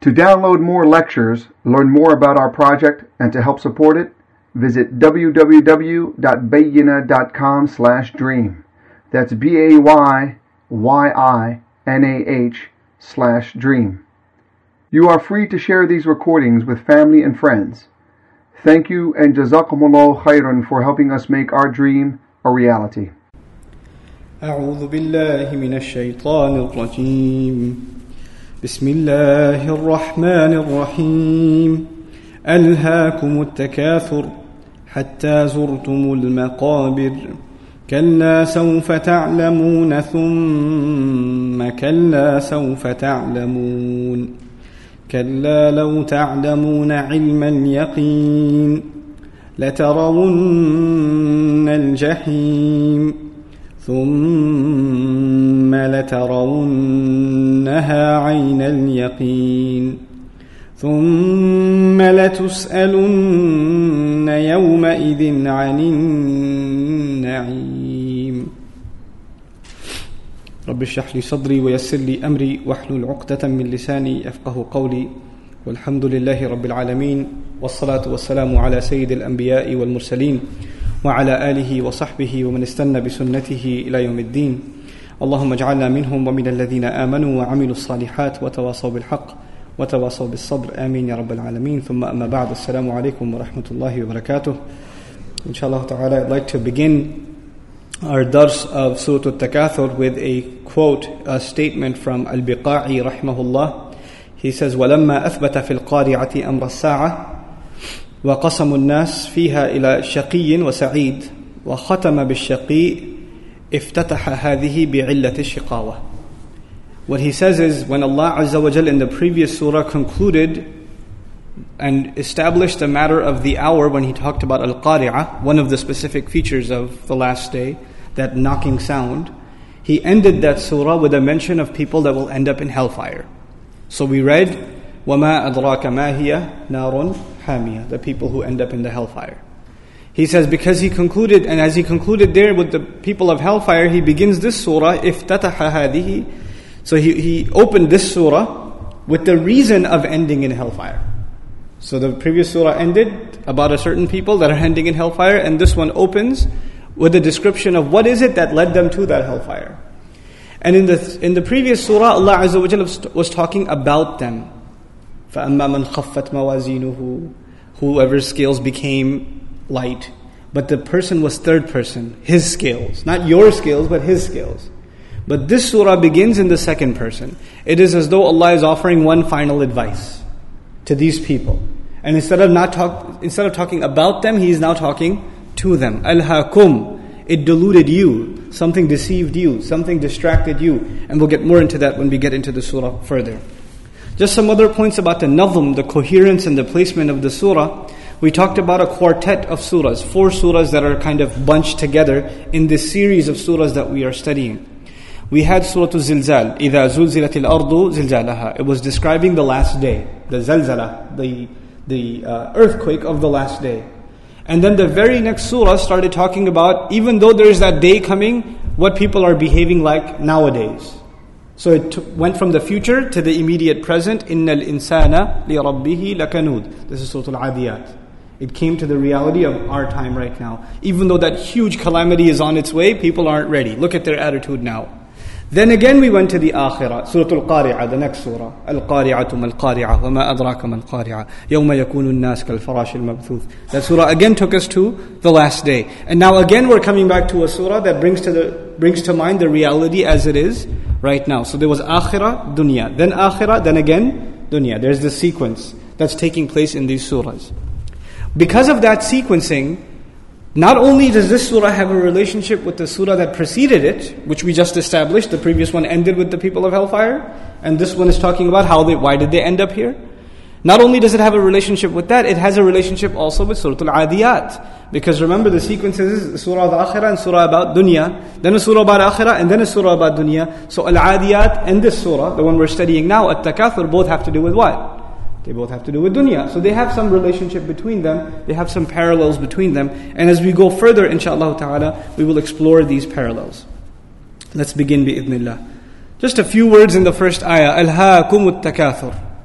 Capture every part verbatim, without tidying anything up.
To download more lectures, learn more about our project, and to help support it, visit w w w dot bayyina dot com slash dream. That's B A Y Y I N A H slash dream. You are free to share these recordings with family and friends. Thank you and jazakumullahu khairan for helping us make our dream a reality. أعوذ بالله من الشيطان الرجيم بسم الله الرحمن الرحيم ألهاكم التكاثر حتى زرتم المقابر كلا سوف تعلمون ثم كلا سوف تعلمون كلا لو تعلمون علم اليقين لترون الجحيم ثم لترونها عين اليقين ثم لتسألن يومئذ عن النعيم رب اشرح لي صدري ويسر لي أمري واحلل عقدة من لساني يفقه قولي والحمد لله رب العالمين والصلاة والسلام على سيد الأنبياء والمرسلين وعلى آله وصحبه ومن استنى بسنته إلى يوم الدين اللهم اجعلنا منهم ومن الذين آمنوا وعملوا الصالحات وتواصوا بالحق وتواصوا بالصبر آمين يا رب العالمين ثم أما بعد السلام عليكم ورحمة الله وبركاته Inshallah ta'ala, I'd like to begin our dars of Surah Al-Takathur with a quote, a statement from Al-Biqa'i rahimahullah. He says, وَلَمَّا أَثْبَتَ فِي الْقَارِعَةِ أَمْرَ السَّاعَةِ وقسم الناس فيها إلى شقي وسعيد وختم بالشقي افتتح هذه بعلة الشقاوة. What he says is, when Allah Azza wa Jal in the previous surah concluded and established the matter of the hour when he talked about Al-Qari'ah, one of the specific features of the last day, that knocking sound, he ended that surah with a mention of people that will end up in hellfire. So we read, وَمَا أَدْرَاكَ مَا هِيَ نَارٌ حَامِيَةٌ, the people who end up in the hellfire. He says, because he concluded, and as he concluded there with the people of hellfire, he begins this surah, افتتح هذه. So he, he opened this surah with the reason of ending in hellfire. So the previous surah ended about a certain people that are ending in hellfire, and this one opens with a description of what is it that led them to that hellfire. And in the in the previous surah, Allah Azza wa Jalla was talking about them. فَأَمَّا مَنْ خَفَّتْ مَوَازِينُهُ, whoever's scales became light. But the person was third person, his scales. Not your scales, but his scales. But this surah begins in the second person. It is as though Allah is offering one final advice to these people. And instead of not talk, instead of talking about them, he is now talking to them. Alhaakum, it deluded you. Something deceived you. Something distracted you. And we'll get more into that when we get into the surah further. Just some other points about the nazm, the coherence and the placement of the surah. We talked about a quartet of surahs, four surahs that are kind of bunched together in this series of surahs that we are studying. We had Surah Al-Zilzal, إِذَا زُلْزِلَتِ الْأَرْضُ زِلْزَالَهَا. It was describing the last day, the zalzala, the, the uh, earthquake of the last day. And then the very next surah started talking about, even though there is that day coming, what people are behaving like nowadays. So it t- went from the future to the immediate present. إِنَّ الْإِنسَانَ لِرَبِّهِ لَكَنُودٍ. This is Surah Al-Adiyat. It came to the reality of our time right now. Even though that huge calamity is on its way, people aren't ready. Look at their attitude now. Then again we went to the Akhirah, Surah Al-Qari'ah, the next surah. Al-Qari'atu mal-Qari'ah, wa ma adraka mal-Qari'ah, yawma yakunu an-nas kal-farash al-mabthuth. That surah again took us to the last day. And now again we're coming back to a surah that brings to the brings to mind the reality as it is right now. So there was Akhirah, Dunya. Then Akhirah, then again Dunya. There's the sequence that's taking place in these surahs. Because of that sequencing, not only does this surah have a relationship with the surah that preceded it, which we just established, the previous one ended with the people of hellfire, and this one is talking about how they, why did they end up here? Not only does it have a relationship with that, it has a relationship also with Surah Al-Adiyat. Because remember the sequences is Surah Al-Akhirah and Surah about Dunya, then a Surah about Akhirah, and then a Surah about Dunya. So Al-Adiyat and this Surah, the one we're studying now, At-Takathur, both have to do with what? They both have to do with dunya. So they have some relationship between them. They have some parallels between them. And as we go further, inshaAllah ta'ala, we will explore these parallels. Let's begin bi-idhnillah. Just a few words in the first ayah. Alhaakum at-takathur.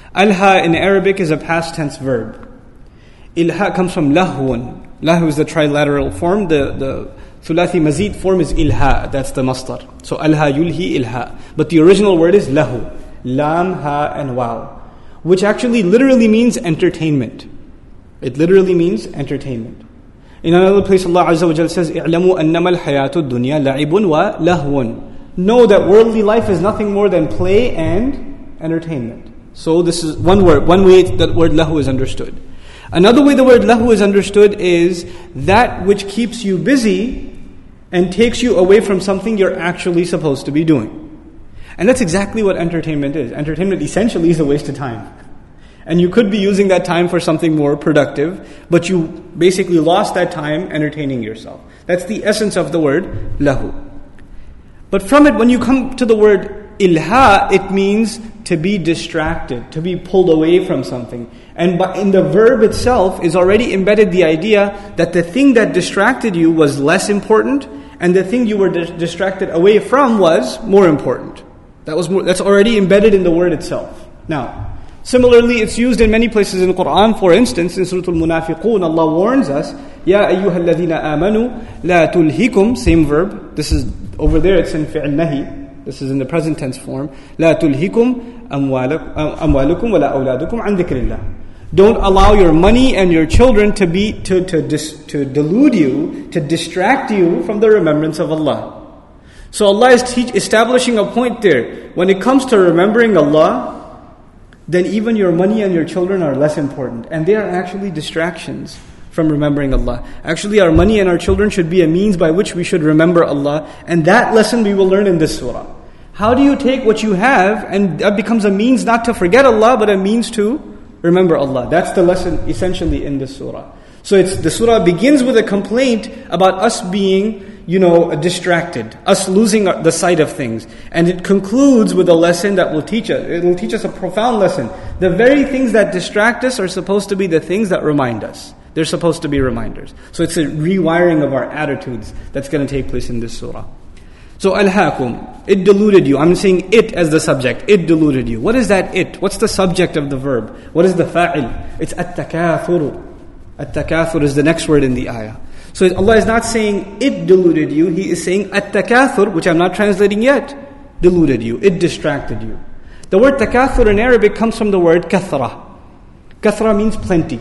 Alha in Arabic is a past tense verb. Ilha comes from lahwun. Lahu is the trilateral form. The, the thulathi mazid form is ilha. That's the masdar. So alha yulhi ilha. But the original word is lahu. Lam, ha, and waw. Which actually literally means entertainment. It literally means entertainment. In another place, Allah Azza wa Jalla says, "I'lamu annama al-hayatu dunya la'ibun wa lahwun." Know that worldly life is nothing more than play and entertainment. So this is one word, one way that word lahu is understood. Another way the word lahu is understood is that which keeps you busy and takes you away from something you're actually supposed to be doing. And that's exactly what entertainment is. Entertainment essentially is a waste of time. And you could be using that time for something more productive, but you basically lost that time entertaining yourself. That's the essence of the word lahu. But from it, when you come to the word ilha, it means to be distracted, to be pulled away from something. And in the verb itself is already embedded the idea that the thing that distracted you was less important, and the thing you were di- distracted away from was more important. That was more, that's already embedded in the word itself. Now, similarly, it's used in many places in the Quran. For instance, in Surah Al-Munafiqun, Allah warns us, Ya ayyuha alladhina amanu, la tulhikum, same verb. This is, over there it's in fi'l nahi. This is in the present tense form. La tulhikum amwalukum wa la awladukum an dhikrillah. Don't allow your money and your children to be to to dis, to delude you, to distract you from the remembrance of Allah. So Allah is teach, establishing a point there. When it comes to remembering Allah, then even your money and your children are less important. And they are actually distractions from remembering Allah. Actually, our money and our children should be a means by which we should remember Allah. And that lesson we will learn in this surah. How do you take what you have and that becomes a means not to forget Allah, but a means to remember Allah? That's the lesson essentially in this surah. So it's the surah begins with a complaint about us being, you know, distracted, us losing the sight of things. And it concludes with a lesson that will teach us. It will teach us a profound lesson. The very things that distract us are supposed to be the things that remind us. They're supposed to be reminders. So it's a rewiring of our attitudes that's going to take place in this surah. So alhaakum, it deluded you. I'm saying it as the subject. It deluded you. What is that it? What's the subject of the verb? What is the fa'il? It's at-takathur. At-takathur is the next word in the ayah. So Allah is not saying it deluded you. He is saying at-takathur, which I'm not translating yet, deluded you. It distracted you. The word takathur in Arabic comes from the word kathra. Kathra means plenty.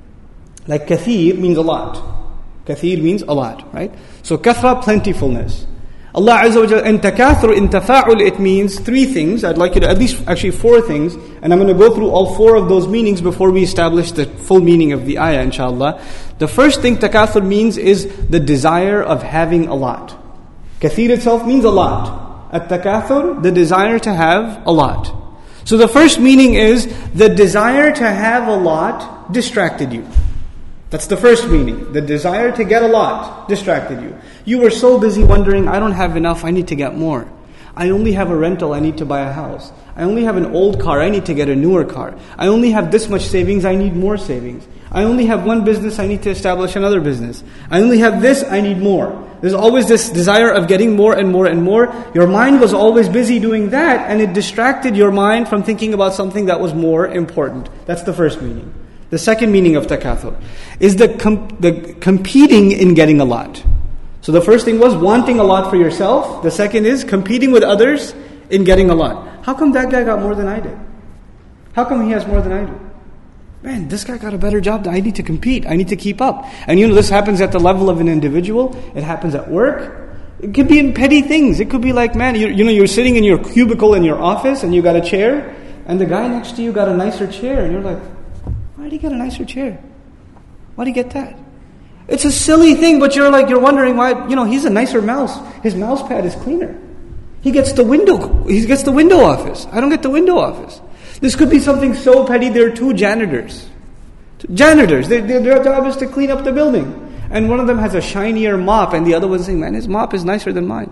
Like kathir means a lot. Kathir means a lot, right? So kathra, plentifulness. Allah Azza wa Jalla, and takathur, in tafa'ul, it means three things. I'd like you to, at least actually four things. And I'm going to go through all four of those meanings before we establish the full meaning of the ayah, inshallah. The first thing takathur means is the desire of having a lot. Kathir itself means a lot. At takathur, the desire to have a lot. So the first meaning is the desire to have a lot distracted you. That's the first meaning. The desire to get a lot distracted you. You were so busy wondering, I don't have enough, I need to get more. I only have a rental, I need to buy a house. I only have an old car, I need to get a newer car. I only have this much savings, I need more savings. I only have one business, I need to establish another business. I only have this, I need more. There's always this desire of getting more and more and more. Your mind was always busy doing that, and it distracted your mind from thinking about something that was more important. That's the first meaning. The second meaning of takathur is the com- the competing in getting a lot. So the first thing was wanting a lot for yourself. The second is competing with others in getting a lot. How come that guy got more than I did? How come he has more than I do? Man, this guy got a better job. I need to compete. I need to keep up. And you know, this happens at the level of an individual. It happens at work. It could be in petty things. It could be like, man, you, you know, you're sitting in your cubicle in your office and you got a chair, and the guy next to you got a nicer chair, and you're like, why did he get a nicer chair? Why did he get that? It's a silly thing, but you're like, you're wondering why, you know, he's a nicer mouse. His mouse pad is cleaner. He gets the window, he gets the window office. I don't get the window office. This could be something so petty. There are two janitors. Janitors, they, they, their job is to clean up the building. And one of them has a shinier mop, and the other one's saying, man, his mop is nicer than mine.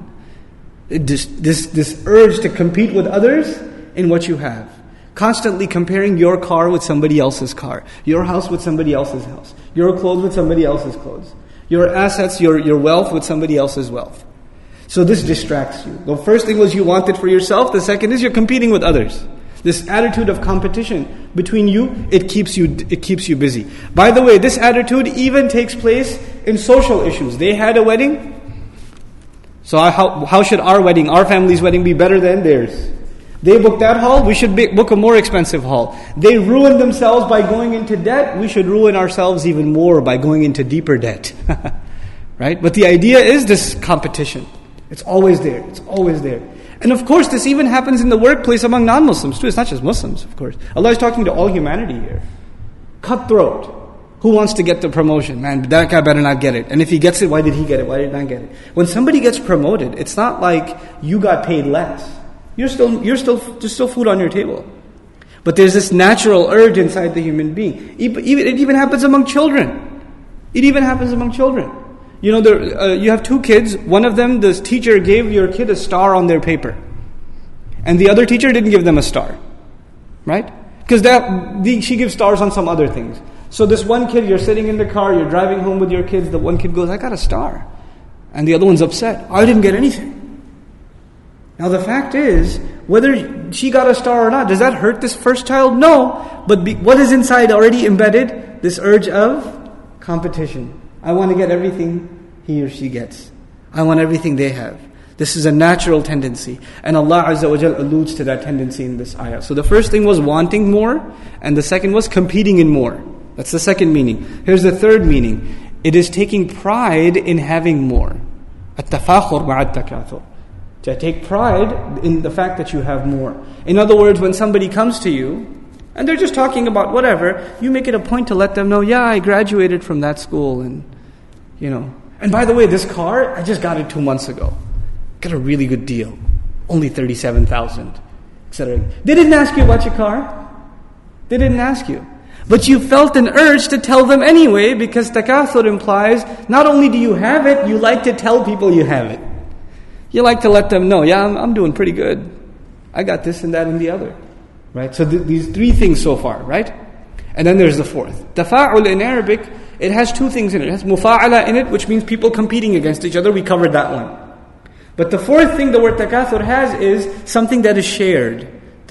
It, this, this, this urge to compete with others in what you have. Constantly comparing your car with somebody else's car, your house with somebody else's house, your clothes with somebody else's clothes, your assets, your, your wealth with somebody else's wealth. So this distracts you. The first thing was you want it for yourself. The second is you're competing with others. This attitude of competition between you, it keeps you it keeps you busy. By the way, this attitude even takes place in social issues. They had a wedding, so how how should our wedding, our family's wedding, be better than theirs? They booked that hall, we should book a more expensive hall. They ruined themselves by going into debt, we should ruin ourselves even more by going into deeper debt. Right? But the idea is this competition. It's always there. It's always there. And of course, this even happens in the workplace among non-Muslims too. It's not just Muslims, of course. Allah is talking to all humanity here. Cutthroat. Who wants to get the promotion? Man, that guy better not get it. And if he gets it, why did he get it? Why did I not get it? When somebody gets promoted, it's not like you got paid less. You're still, you're still, there's still food on your table. But there's this natural urge inside the human being. Even, it even happens among children. It even happens among children. You know, there, uh, you have two kids. One of them, the teacher gave your kid a star on their paper. And the other teacher didn't give them a star. Right? Because that the, she gives stars on some other things. So this one kid, you're sitting in the car, you're driving home with your kids, the one kid goes, I got a star. And the other one's upset. I didn't get anything. Now the fact is, whether she got a star or not, does that hurt this first child? No. But be, what is inside already embedded? This urge of competition. I want to get everything he or she gets. I want everything they have. This is a natural tendency. And Allah Azza wa Jal alludes to that tendency in this ayah. So the first thing was wanting more, and the second was competing in more. That's the second meaning. Here's the third meaning. It is taking pride in having more. At-tafakhur ma'at-takathur. To take pride in the fact that you have more. In other words, when somebody comes to you, and they're just talking about whatever, you make it a point to let them know, yeah, I graduated from that school, and you know. And by the way, this car, I just got it two months ago. Got a really good deal. Only thirty-seven thousand dollars, et cetera. They didn't ask you about your car. They didn't ask you. But you felt an urge to tell them anyway, because takathur implies, not only do you have it, you like to tell people you have it. You like to let them know, yeah, I'm, I'm doing pretty good. I got this and that and the other. Right? So th- these three things so far, right? And then there's the fourth. Tafa'ul in Arabic, it has two things in it. It has mufa'ala in it, which means people competing against each other. We covered that one. But the fourth thing the word takathur has is something that is shared.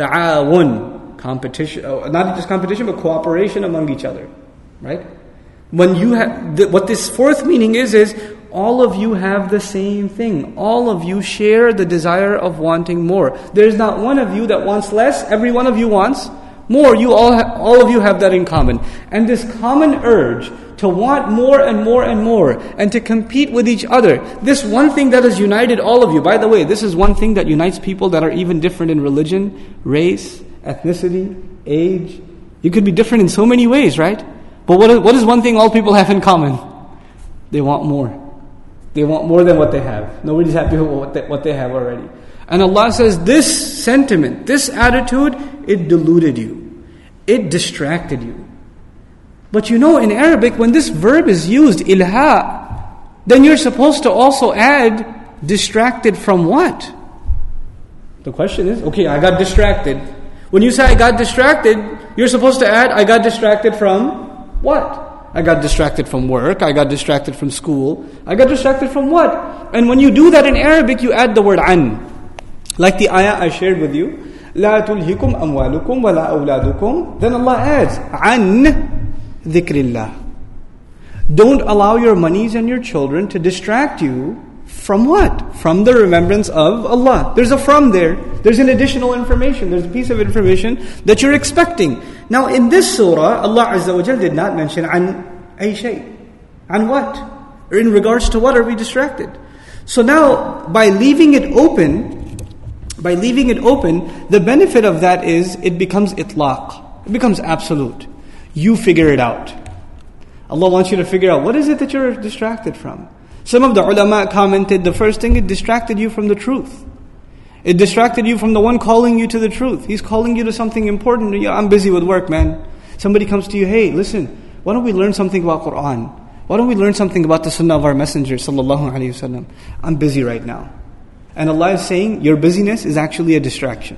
Ta'awun, competition, oh, not just competition, but cooperation among each other. Right? When you have, the, what this fourth meaning is, is all of you have the same thing. All of you share the desire of wanting more. There's not one of you that wants less. Every one of you wants more. You all, ha- all of you have that in common. And this common urge to want more and more and more, and to compete with each other. This one thing that has united all of you. By the way, this is one thing that unites people that are even different in religion, race, ethnicity, age. You could be different in so many ways, right? But what is, what is one thing all people have in common? They want more. They want more than what they have. Nobody's happy with what they, what they have already. And Allah says, this sentiment, this attitude, it deluded you. It distracted you. But you know, in Arabic, when this verb is used, ilha, then you're supposed to also add distracted from what? The question is, okay, I got distracted. When you say I got distracted, you're supposed to add, I got distracted from what? I got distracted from work, I got distracted from school, I got distracted from what? And when you do that in Arabic, you add the word an. Like the ayah I shared with you, لا تلهكم أموالكم ولا أولادكم. Then Allah adds, an dhikrillah. Don't allow your monies and your children to distract you from what? From the remembrance of Allah. There's a from there. There's an additional information. There's a piece of information that you're expecting. Now in this surah, Allah Azza wa Jal did not mention an ay shay. An what? Or in regards to what are we distracted? So now, by leaving it open, by leaving it open, the benefit of that is it becomes itlaq. It becomes absolute. You figure it out. Allah wants you to figure out, what is it that you're distracted from? Some of the ulama commented, the first thing, it distracted you from the truth. It distracted you from the one calling you to the truth. He's calling you to something important. Yeah, I'm busy with work, man. Somebody comes to you, hey, listen, why don't we learn something about Qur'an? Why don't we learn something about the sunnah of our messenger, sallallahu alayhi wasallam? I'm busy right now. And Allah is saying, your busyness is actually a distraction.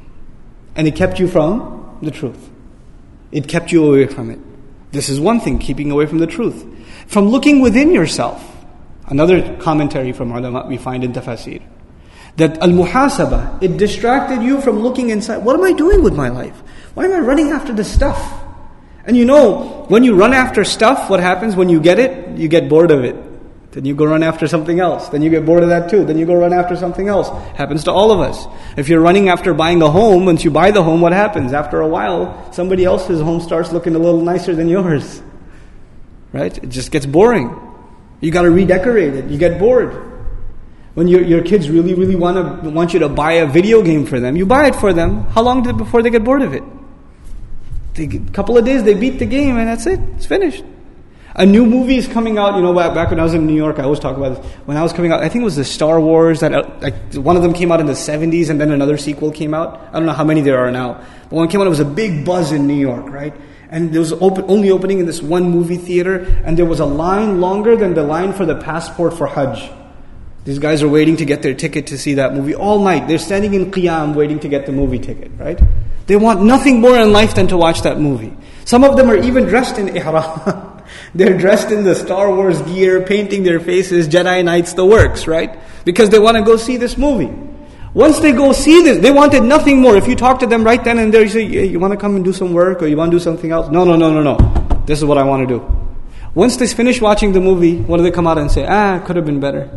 And it kept you from the truth. It kept you away from it. This is one thing, keeping away from the truth. From looking within yourself. Another commentary from ulama we find in tafasir. That al-muhasaba, it distracted you from looking inside. What am I doing with my life? Why am I running after this stuff? And you know, when you run after stuff, what happens when you get it? You get bored of it. Then you go run after something else. Then you get bored of that too. Then you go run after something else. Happens to all of us. If you're running after buying a home, once you buy the home, what happens? After a while, somebody else's home starts looking a little nicer than yours. Right? It just gets boring. You got to redecorate it. You get bored. When your your kids really, really want to want you to buy a video game for them, you buy it for them. How long did, before they get bored of it? A couple of days, they beat the game and that's it. It's finished. A new movie is coming out. You know, back when I was in New York, I always talk about this. When I was coming out, I think it was the Star Wars, that like one of them came out in the seventies and then another sequel came out. I don't know how many there are now. But when it came out, it was a big buzz in New York, right? And there was open, only opening in this one movie theater, and there was a line longer than the line for the passport for Hajj. These guys are waiting to get their ticket to see that movie all night. They're standing in qiyam waiting to get the movie ticket, right? They want nothing more in life than to watch that movie. Some of them are even dressed in ihram. They're dressed in the Star Wars gear, painting their faces, Jedi Knights, the works, right? Because they want to go see this movie. Once they go see this, they wanted nothing more. If you talk to them right then and there, you say, hey, you want to come and do some work or you want to do something else? No, no, no, no, no. This is what I want to do. Once they finish watching the movie, what do they come out and say? Ah, it could have been better.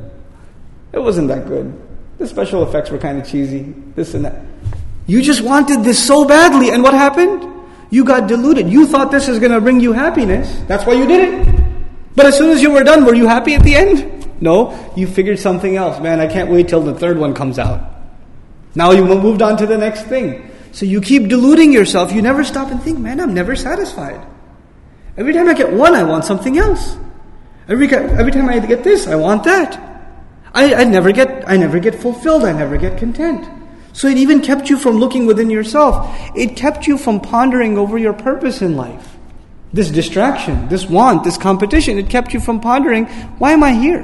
It wasn't that good. The special effects were kind of cheesy. This and that. You just wanted this so badly, and what happened? You got deluded. You thought this is going to bring you happiness. That's why you did it. But as soon as you were done, were you happy at the end? No. You figured something else. Man, I can't wait till the third one comes out. Now you moved on to the next thing. So you keep deluding yourself. You never stop and think, man, I'm never satisfied. Every time I get one, I want something else. Every every time I get this, I want that. I, I never get I never get fulfilled. I never get content. So it even kept you from looking within yourself. It kept you from pondering over your purpose in life. This distraction, this want, this competition, it kept you from pondering, why am I here?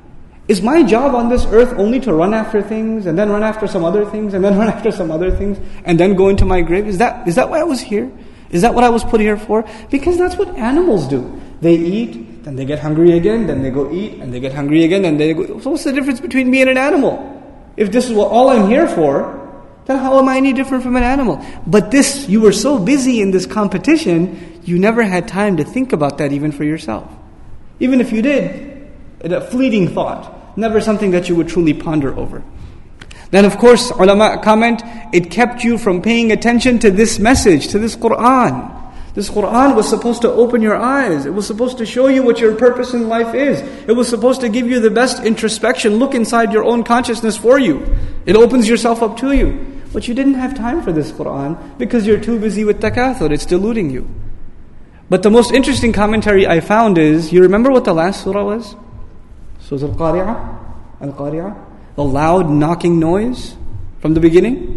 Is my job on this earth only to run after things, and then run after some other things, and then run after some other things, and then go into my grave? Is that is that why I was here? Is that what I was put here for? Because that's what animals do. They eat, then they get hungry again, then they go eat, and they get hungry again, and they go... So what's the difference between me and an animal? If this is what all I'm here for, then how am I any different from an animal? But this, you were so busy in this competition, you never had time to think about that even for yourself. Even if you did, a fleeting thought, never something that you would truly ponder over. Then of course, ulama comment, it kept you from paying attention to this message, to this Qur'an. This Qur'an was supposed to open your eyes. It was supposed to show you what your purpose in life is. It was supposed to give you the best introspection, look inside your own consciousness for you. It opens yourself up to you. But you didn't have time for this Qur'an because you're too busy with takathur. It's deluding you. But the most interesting commentary I found is, you remember what the last surah was? Surah Al-Qari'ah? Al-Qari'ah? The loud knocking noise from the beginning.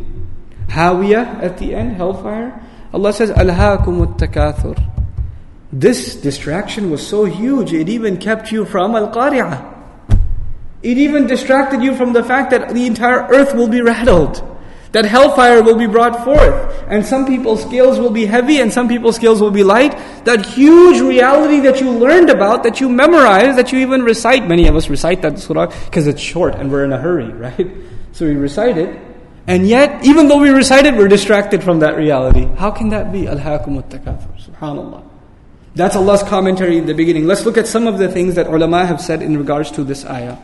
Hawiyah at the end, hellfire. Allah says, Alhaakumut takathur. This distraction was so huge, it even kept you from Al-Qari'ah. It even distracted you from the fact that the entire earth will be rattled. That hellfire will be brought forth. And some people's scales will be heavy and some people's scales will be light. That huge reality that you learned about, that you memorized, that you even recite. Many of us recite that surah because it's short and we're in a hurry, right? So we recite it. And yet, even though we recite it, we're distracted from that reality. How can that be? Alhaakumut takathur. Subhanallah. That's Allah's commentary in the beginning. Let's look at some of the things that ulama have said in regards to this ayah.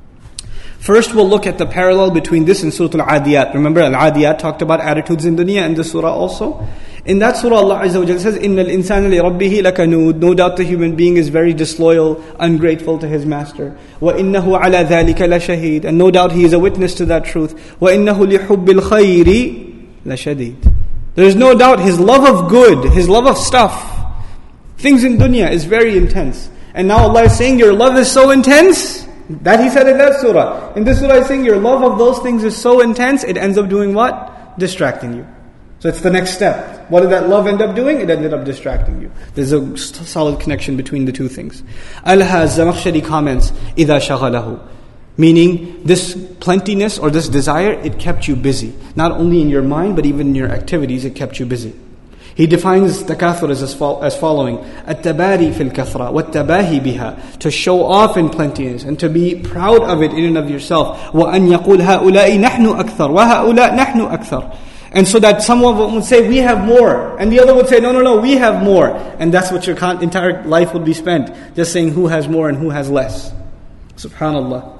First, we'll look at the parallel between this and Surah Al-Adiyat. Remember, Al-Adiyat talked about attitudes in dunya, and the surah also. In that surah, Allah Azza wa Jalla says, إِنَّ الْإِنسَانَ لِرَبِّهِ لَكَنُودٌ. No doubt the human being is very disloyal, ungrateful to his master. وَإِنَّهُ عَلَى ذَلِكَ لَشَهِيدٌ. And no doubt he is a witness to that truth. وَإِنَّهُ لِحُبِّ الْخَيْرِ لَشَدِيدٌ. There is no doubt his love of good, his love of stuff, things in dunya is very intense. And now Allah is saying, your love is so intense. That He said in that surah. In this surah He's saying your love of those things is so intense, it ends up doing what? Distracting you. So it's the next step. What did that love end up doing? It ended up distracting you. There's a solid connection between the two things. Al-Zamakhshari comments, إِذَا شَغَلَهُ. Meaning, this plentiness or this desire, it kept you busy. Not only in your mind, but even in your activities, it kept you busy. He defines takathur as, as following: التباري في الكثرة والتباهي بها, to show off in plenteousness and to be proud of it in and of yourself. وأن يقول هؤلاء نحن أكثر وهؤلاء نحن أكثر. And so that someone would say, we have more. And the other would say, no, no, no, we have more. And that's what your entire life would be spent. Just saying who has more and who has less. Subhanallah.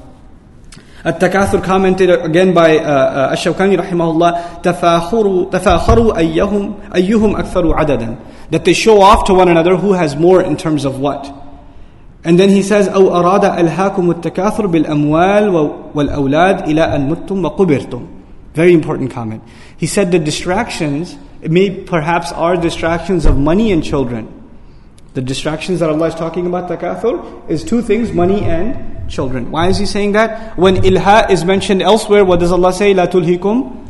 At-Takathur commented again by uh, uh, Ash-Shawkani rahimahullah, تَفَاخُرُوا تَفَاخَرُوا أَيَّهُمْ أَيُّهُمْ أَكْثَرُ عَدَدًا. That they show off to one another who has more in terms of what. And then he says, أَوْ أَرَادَ أَلْهَاكُمُ التَّكَاثُرُ بِالْأَمْوَالِ وَالْأَوْلَادِ إِلَىٰ أَن مُتُّمْ وَقُبِرْتُمْ. Very important comment. He said the distractions, it may perhaps are distractions of money and children. The distractions that Allah is talking about, takathur, is two things, money and children. Why is he saying that? When ilha is mentioned elsewhere, what does Allah say? La tulhikum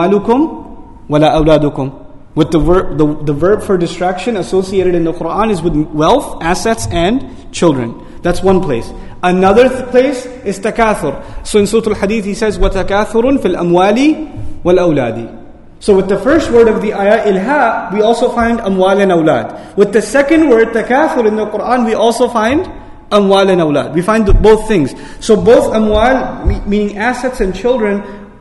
amwalukum wala awladukum. With the verb, the, the verb for distraction associated in the Quran is with wealth, assets and children. That's one place. Another th- place is takathur. So in Surah Al-Hadith he says, وَتَكَاثُرٌ فِي الْأَمْوَالِ وَالْأَوْلَادِ. So with the first word of the ayah, ilha, we also find amwal and awlad. With the second word, takathur, in the Quran, we also find amwal and awlad. We find both things. So both amwal, meaning assets and children,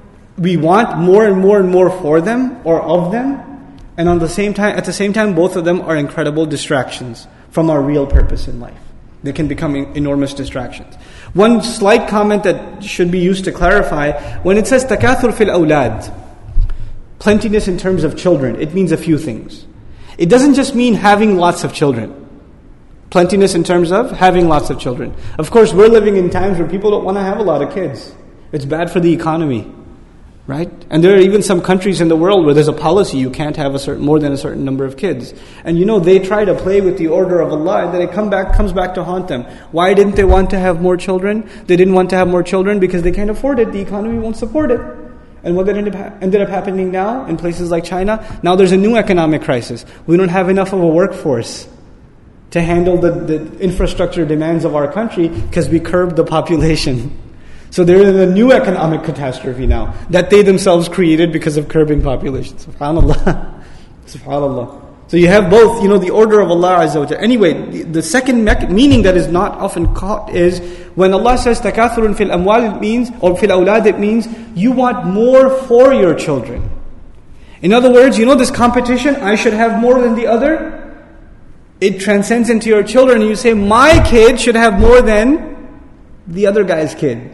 we want more and more and more for them or of them. And on the same time, at the same time, both of them are incredible distractions from our real purpose in life. They can become enormous distractions. One slight comment that should be used to clarify, when it says takathur fil awlad, plentiness in terms of children, it means a few things. It doesn't just mean having lots of children. Plentiness in terms of having lots of children. Of course, we're living in times where people don't want to have a lot of kids. It's bad for the economy. Right? And there are even some countries in the world where there's a policy you can't have a certain more than a certain number of kids. And you know, they try to play with the order of Allah and then it come back, comes back to haunt them. Why didn't they want to have more children? They didn't want to have more children because they can't afford it. The economy won't support it. And what ended up, ended up happening now in places like China, now there's a new economic crisis. We don't have enough of a workforce to handle the, the infrastructure demands of our country because we curbed the population. So there is a new economic catastrophe now that they themselves created because of curbing population. Subhanallah. Subhanallah. So you have both, you know, the order of Allah Azza wa Jalla. Anyway, the, the second me- meaning that is not often caught is when Allah says takathurun fil amwal, it means, or fil awlad, it means you want more for your children. In other words, you know this competition, I should have more than the other. It transcends into your children and you say, my kid should have more than the other guy's kid.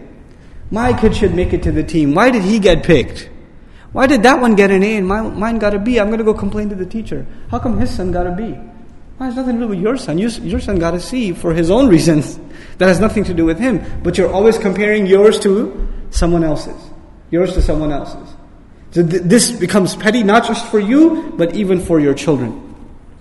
My kid should make it to the team. Why did he get picked? Why did that one get an A and my, mine got a B? I'm going to go complain to the teacher. How come his son got a B? Well, it has nothing to do with your son. You, your son got a C for his own reasons. That has nothing to do with him. But you're always comparing yours to someone else's. Yours to someone else's. So th- this becomes petty, not just for you, but even for your children.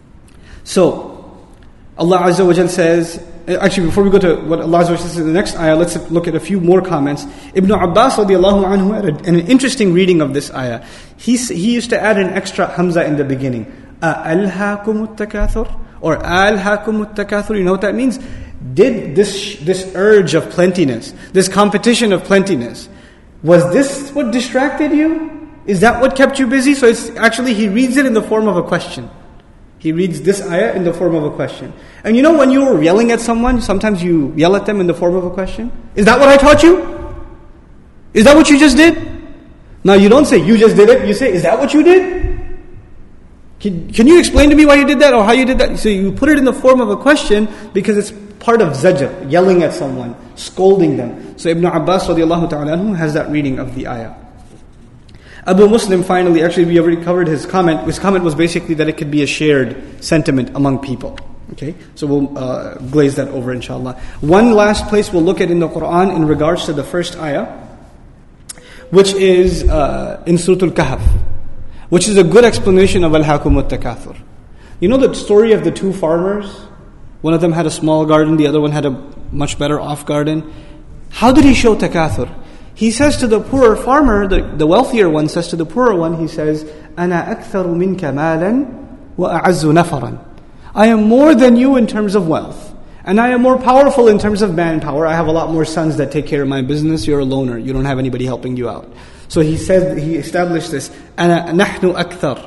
So, Allah Azza wa Jal says, actually, before we go to what Allah Azza wa Jalla says in the next ayah, let's look at a few more comments. Ibn Abbas radiallahu anhu had an interesting reading of this ayah. He, he used to add an extra hamza in the beginning. أَأَلْهَاكُمُ التَّكَاثُرُ? Or أَأَلْهَاكُمُ التَّكَاثُرُ? You know what that means? Did this, this urge of plentiness, this competition of plentiness, was this what distracted you? Is that what kept you busy? So it's actually, he reads it in the form of a question. He reads this ayah in the form of a question. And you know when you were yelling at someone, sometimes you yell at them in the form of a question? Is that what I taught you? Is that what you just did? Now you don't say, you just did it. You say, is that what you did? Can, can you explain to me why you did that or how you did that? So you put it in the form of a question because it's part of zajr, yelling at someone, scolding them. So Ibn Abbas radiallahu ta'ala anhu has that reading of the ayah. Abu Muslim finally, actually we already covered his comment. His comment was basically that it could be a shared sentiment among people. Okay, so we'll uh, glaze that over inshallah. One last place we'll look at in the Quran in regards to the first ayah, which is uh, in Surah Al-Kahf, which is a good explanation of Al-Hakum Al-Takathur. You know the story of the two farmers? One of them had a small garden, the other one had a much better off garden. How did he show takathur? He says to the poorer farmer, the, the wealthier one says to the poorer one, he says, أَنَا أَكْثَرُ مِنْكَ مَالًا وَأَعَزُّ نَفَرًا. I am more than you in terms of wealth. And I am more powerful in terms of manpower. I have a lot more sons that take care of my business. You're a loner. You don't have anybody helping you out. So he said, he established this, أَنَا نَحْنُ أَكْثَرُ.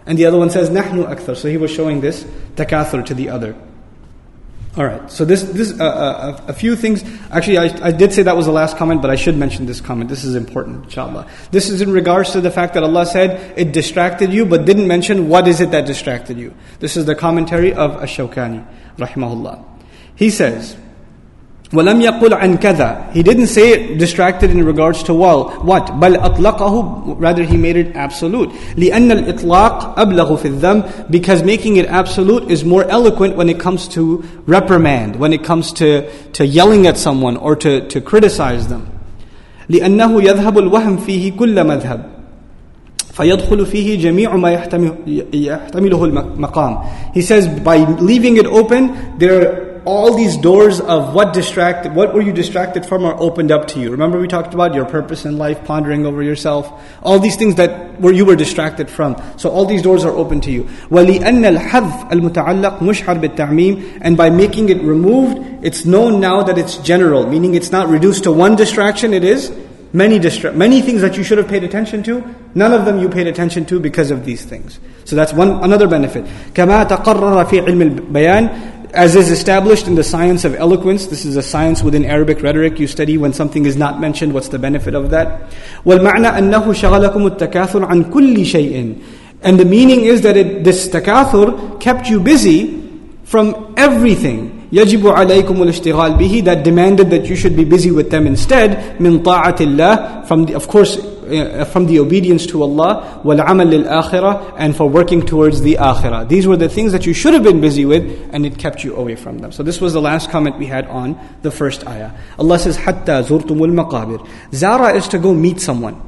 And the other one says, نحن أكثر. So he was showing this takathur to the other. Alright, so this, this uh, uh, a few things. Actually, I, I did say that was the last comment, but I should mention this comment. This is important, inshallah. This is in regards to the fact that Allah said it distracted you, but didn't mention what is it that distracted you. This is the commentary of Ash-Shawkani, rahimahullah. He says, وَلَمْ يَقُلْ عَنْ كَذَا. He didn't say it distracted in regards to well, what? بَلْ أَطْلَقَهُ. Rather, he made it absolute. لِأَنَّ الْإِطْلَاقِ أَبْلَغُ فِي الذَّمِّ. Because making it absolute is more eloquent when it comes to reprimand, when it comes to, to yelling at someone or to, to criticize them. لِأَنَّهُ يَذْهَبُ الْوَهْمِ فِيهِ كُلَّ مَذْهَبٍ. فَيَدْخُلُ فِيهِ جَمِيعُ مَا يَحْتَمِلُهُ الْمَقَامِ. He says, by leaving it open, there all these doors of what distracted, what were you distracted from are opened up to you. Remember we talked about your purpose in life, pondering over yourself, all these things that were you were distracted from. So all these doors are open to you. وَلِأَنَّ الْحَذْفَ الْمُتَعَلَّقِ مُشْعَرْ بِالتَّعْمِيمِ. And by making it removed, it's known now that it's general, meaning it's not reduced to one distraction, it is many distra- many things that you should have paid attention to, none of them you paid attention to because of these things. So that's one another benefit. كَمَا تَقَرَّرَ فِي عِلْمِ الْبَيَانِ. As is established in the science of eloquence, this is a science within Arabic rhetoric. You study when something is not mentioned, what's the benefit of that? وَالْمَعْنَى أَنَّهُ شَغَلَكُمُ التَّكَاثُرُ عَنْ كُلِّ شَيْءٍ. And the meaning is that it, this takathur kept you busy from everything. يَجِبُ عَلَيْكُمُ الْاشْتِغَالِ بِهِ. That demanded that you should be busy with them instead. مِنْ طَاعَةِ اللَّهِ. From the, of course, uh, from the obedience to Allah. وَالْعَمَلِ لِلْآخِرَةِ. And for working towards the akhirah. These were the things that you should have been busy with, and it kept you away from them. So this was the last comment we had on the first ayah. Allah says, حَتَّى زُرْتُمُ الْمَقَابِرِ. Zara is to go meet someone.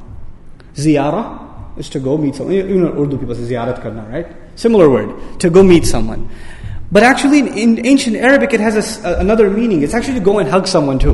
Ziyara is to go meet someone. You know, Urdu people say ziyarat karna, right? Similar word. To go meet someone. But actually, in ancient Arabic, it has a, another meaning. It's actually to go and hug someone too.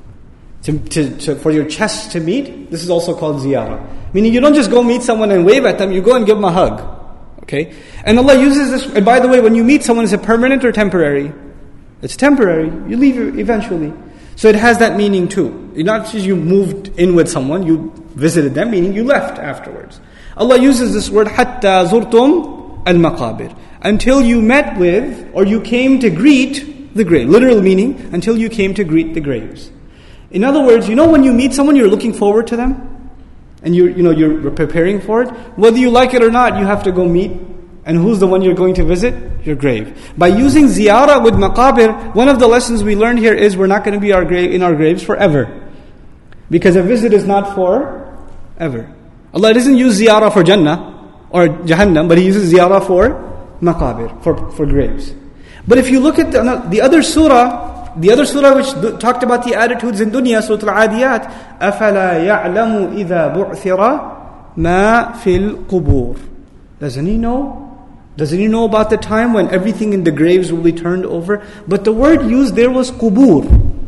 To, to, to, for your chest to meet, this is also called ziyarah. Meaning you don't just go meet someone and wave at them, you go and give them a hug. Okay? And Allah uses this, and by the way, when you meet someone, is it permanent or temporary? It's temporary. You leave eventually. So it has that meaning too. It's not just you moved in with someone, you visited them, meaning you left afterwards. Allah uses this word, حَتَّى زُرْتُمْ الْمَقَابِرِ. Until you met with, or you came to greet the grave. Literal meaning, until you came to greet the graves. In other words, you know when you meet someone, you're looking forward to them? And you're, you know, you're preparing for it? Whether you like it or not, you have to go meet. And who's the one you're going to visit? Your grave. By using ziyarah with maqabir, one of the lessons we learned here is we're not going to be our grave, in our graves forever. Because a visit is not for ever. Allah doesn't use ziyarah for Jannah or Jahannam, but He uses ziyarah for maqabir, for, for graves. But if you look at the, the other surah, the other surah which d- talked about the attitudes in dunya, Surah Al-Adiyat, أَفَلَا يَعْلَمُ إِذَا بُعْثِرَ مَا فِي الْقُبُورِ. Doesn't he know? Doesn't he know about the time when everything in the graves will be turned over? But the word used there was qubur.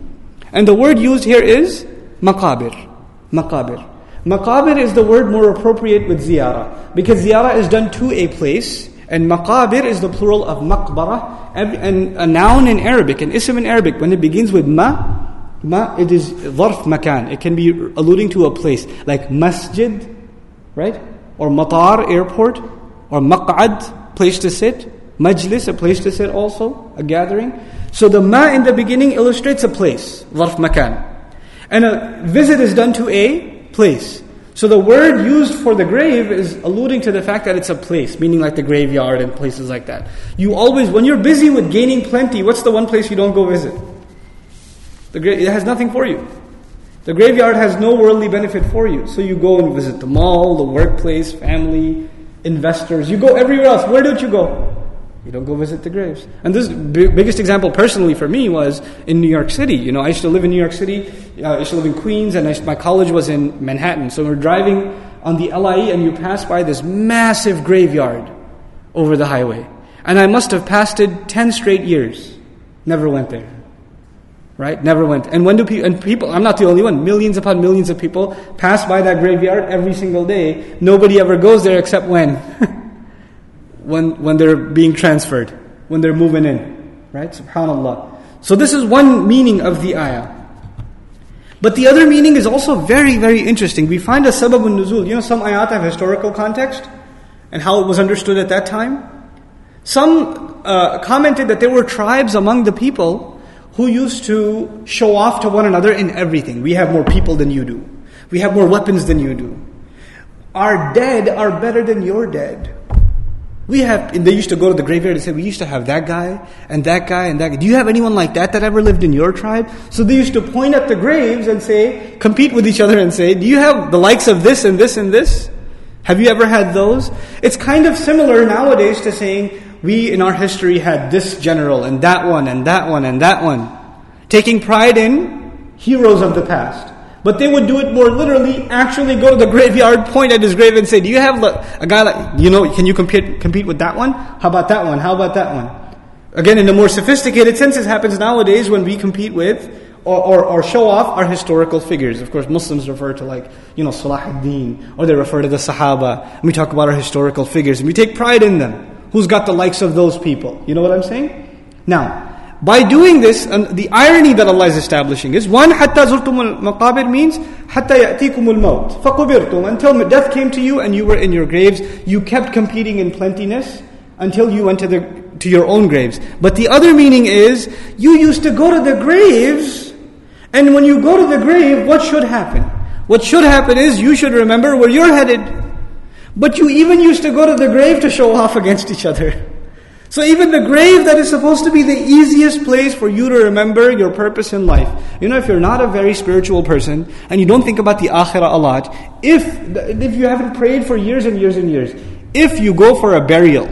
And the word used here is maqabir. Maqabir. Maqabir is the word more appropriate with ziyarah. Because ziyarah is done to a place. And maqabir is the plural of maqbara. And a noun in Arabic, an ism in Arabic, when it begins with ma, ma, it is dharf makan. It can be alluding to a place. Like masjid, right? Or matar, airport. Or maq'ad, place to sit. Majlis, a place to sit also, a gathering. So the ma in the beginning illustrates a place, dharf makan. And a visit is done to a place. So the word used for the grave is alluding to the fact that it's a place, meaning like the graveyard and places like that. You always, when you're busy with gaining plenty, what's the one place you don't go visit? The gra- it has nothing for you. The graveyard has no worldly benefit for you. So you go and visit the mall, the workplace, family, investors. You go everywhere else. Where don't you go? You don't go visit the graves. And this b- biggest example personally for me was in New York City. You know, I used to live in New York City. Uh, I used to live in Queens, and I, my college was in Manhattan. So we're driving on the L I E, and you pass by this massive graveyard over the highway. And I must have passed it ten straight years. Never went there. Right? Never went. And when do people, and people, I'm not the only one, millions upon millions of people pass by that graveyard every single day. Nobody ever goes there except when? when when they're being transferred. When they're moving in. Right? SubhanAllah. So this is one meaning of the ayah. But the other meaning is also very, very interesting. We find a sabab al-nuzul. You know, some ayat have historical context. and how it was understood at that time. Some uh, commented that there were tribes among the people who used to show off to one another in everything. We have more people than you do. We have more weapons than you do. Our dead are better than your dead. We have, and they used to go to the graveyard and say, we used to have that guy, and that guy, and that guy. Do you have anyone like that that ever lived in your tribe? So they used to point at the graves and say, compete with each other and say, do you have the likes of this and this and this? Have you ever had those? It's kind of similar nowadays to saying, we in our history had this general, and that one, and that one, and that one. Taking pride in heroes of the past. But they would do it more literally, actually go to the graveyard, point at his grave and say, do you have a guy like, you know, can you compete compete with that one? How about that one? How about that one? Again, in a more sophisticated sense, it happens nowadays when we compete with or, or, or show off our historical figures. Of course, Muslims refer to like, you know, Salah ad-Din, or they refer to the Sahaba. And we talk about our historical figures, and we take pride in them. Who's got the likes of those people? You know what I'm saying? Now, by doing this, and the irony that Allah is establishing is, one, حَتَّى زُرْتُمُ الْمَقَابِرِ means, حَتَّى يَأْتِيكُمُ الْمَوْتِ فَقُبِرْتُمْ until death came to you and you were in your graves, you kept competing in plentiness until you went to the to your own graves. But the other meaning is, you used to go to the graves, and when you go to the grave, what should happen? What should happen is, you should remember where you're headed. But you even used to go to the grave to show off against each other. So even the grave that is supposed to be the easiest place for you to remember your purpose in life. You know, if you're not a very spiritual person, and you don't think about the akhirah a lot, if if you haven't prayed for years and years and years, if you go for a burial,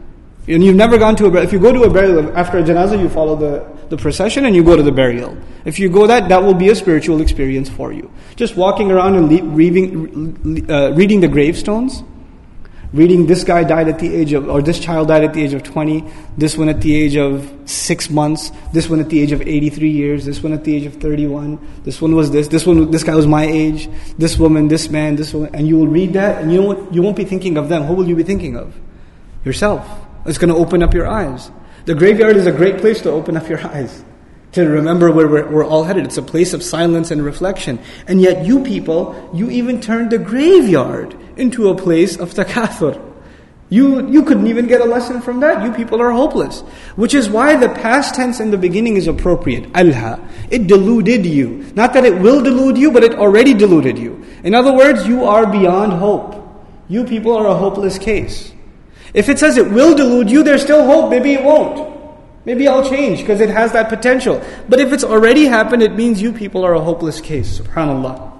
and you've never gone to a burial, if you go to a burial, after a janazah you follow the, the procession and you go to the burial. If you go that, that will be a spiritual experience for you. Just walking around and le- reading, uh, reading the gravestones, reading this guy died at the age of, or this child died at the age of twenty, this one at the age of six months, this one at the age of eighty-three years, this one at the age of thirty-one, this one was this, this one, this guy was my age, this woman, this man, this woman, and you will read that, and you know what, you won't be thinking of them. Who will you be thinking of? Yourself. It's going to open up your eyes. The graveyard is a great place to open up your eyes, to remember where we're, we're all headed. It's a place of silence and reflection. And yet you people, you even turned the graveyard into a place of takathur. You you couldn't even get a lesson from that. You people are hopeless. Which is why the past tense in the beginning is appropriate. Alha. It deluded you. Not that it will delude you, but it already deluded you. In other words, you are beyond hope. You people are a hopeless case. If it says it will delude you, there's still hope. Maybe it won't. Maybe I'll change because it has that potential. But if it's already happened, it means you people are a hopeless case. Subhanallah.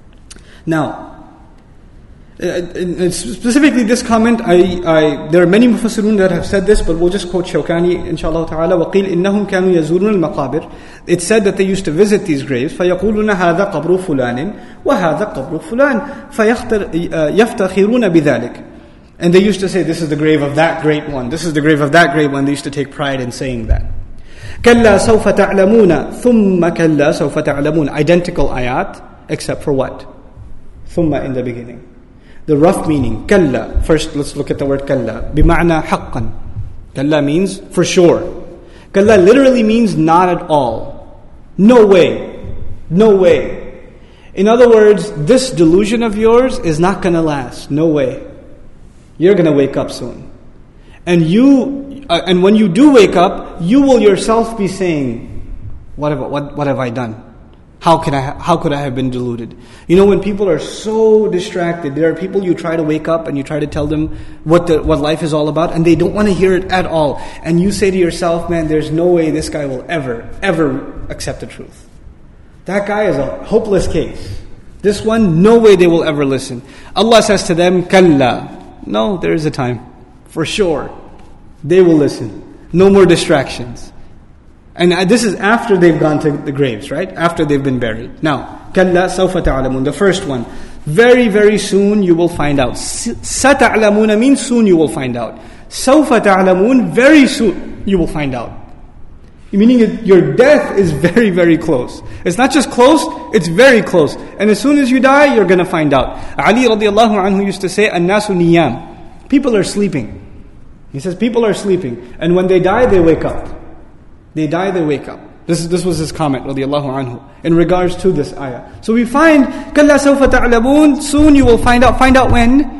Now, Uh, specifically this comment, I, I, there are many mufassirun that have said this, but we'll just quote Shawkani, inshallah ta'ala. وَقِيلْ إِنَّهُمْ كَانُوا يَزُورُونَ الْمَقَابِرِ. It said that they used to visit these graves. فَيَقُولُونَ هَذَا قَبْرُ فُلَانٍ وَهَذَا قَبْرُ فُلَانٍ فَيَفْتَخِرُونَ بِذَلِكَ. And they used to say, this is the grave of that great one. This is the grave of that great one. They used to take pride in saying that. كَلَّا سَوْفَ تَعْلَمُونَ ثُمَّ كَلَّا سَوْفَ تَعْلَمُونَ. Identical ayat, except for what? ثُمَّ in the beginning. The rough meaning, kalla. First, let's look at the word kalla. Bima'na haqqan. Kalla means for sure. Kalla literally means not at all. No way. No way. In other words, this delusion of yours is not going to last. No way. You're going to wake up soon. And you, uh, and when you do wake up, you will yourself be saying, what have, what, what have I done? How can I? Ha- how could I have been deluded? You know, when people are so distracted, there are people you try to wake up and you try to tell them what the, what life is all about, and they don't want to hear it at all. And you say to yourself, "Man, there's no way this guy will ever, ever accept the truth. That guy is a hopeless case. This one, no way they will ever listen." Allah says to them, "Kalla." No, there is a time, for sure. They will listen. No more distractions. And this is after they've gone to the graves, right? After they've been buried. Now, كَلَّا سَوْفَ تَعْلَمُونَ. The first one. Very, very soon you will find out. سَتَعْلَمُونَ means soon you will find out. سَوْفَ تَعْلَمُونَ. Very soon you will find out. Meaning your death is very, very close. It's not just close, it's very close. And as soon as you die, you're going to find out. Ali radiallahu anhu used to say, النَّاسُ نِيَامٌ. People are sleeping. He says people are sleeping. And when they die, they wake up. They die, they wake up. This this was his comment, radiallahu anhu, in regards to this ayah. So we find, كَلَّا سَوْفَ تَعْلَمُونَ. Soon you will find out. Find out when?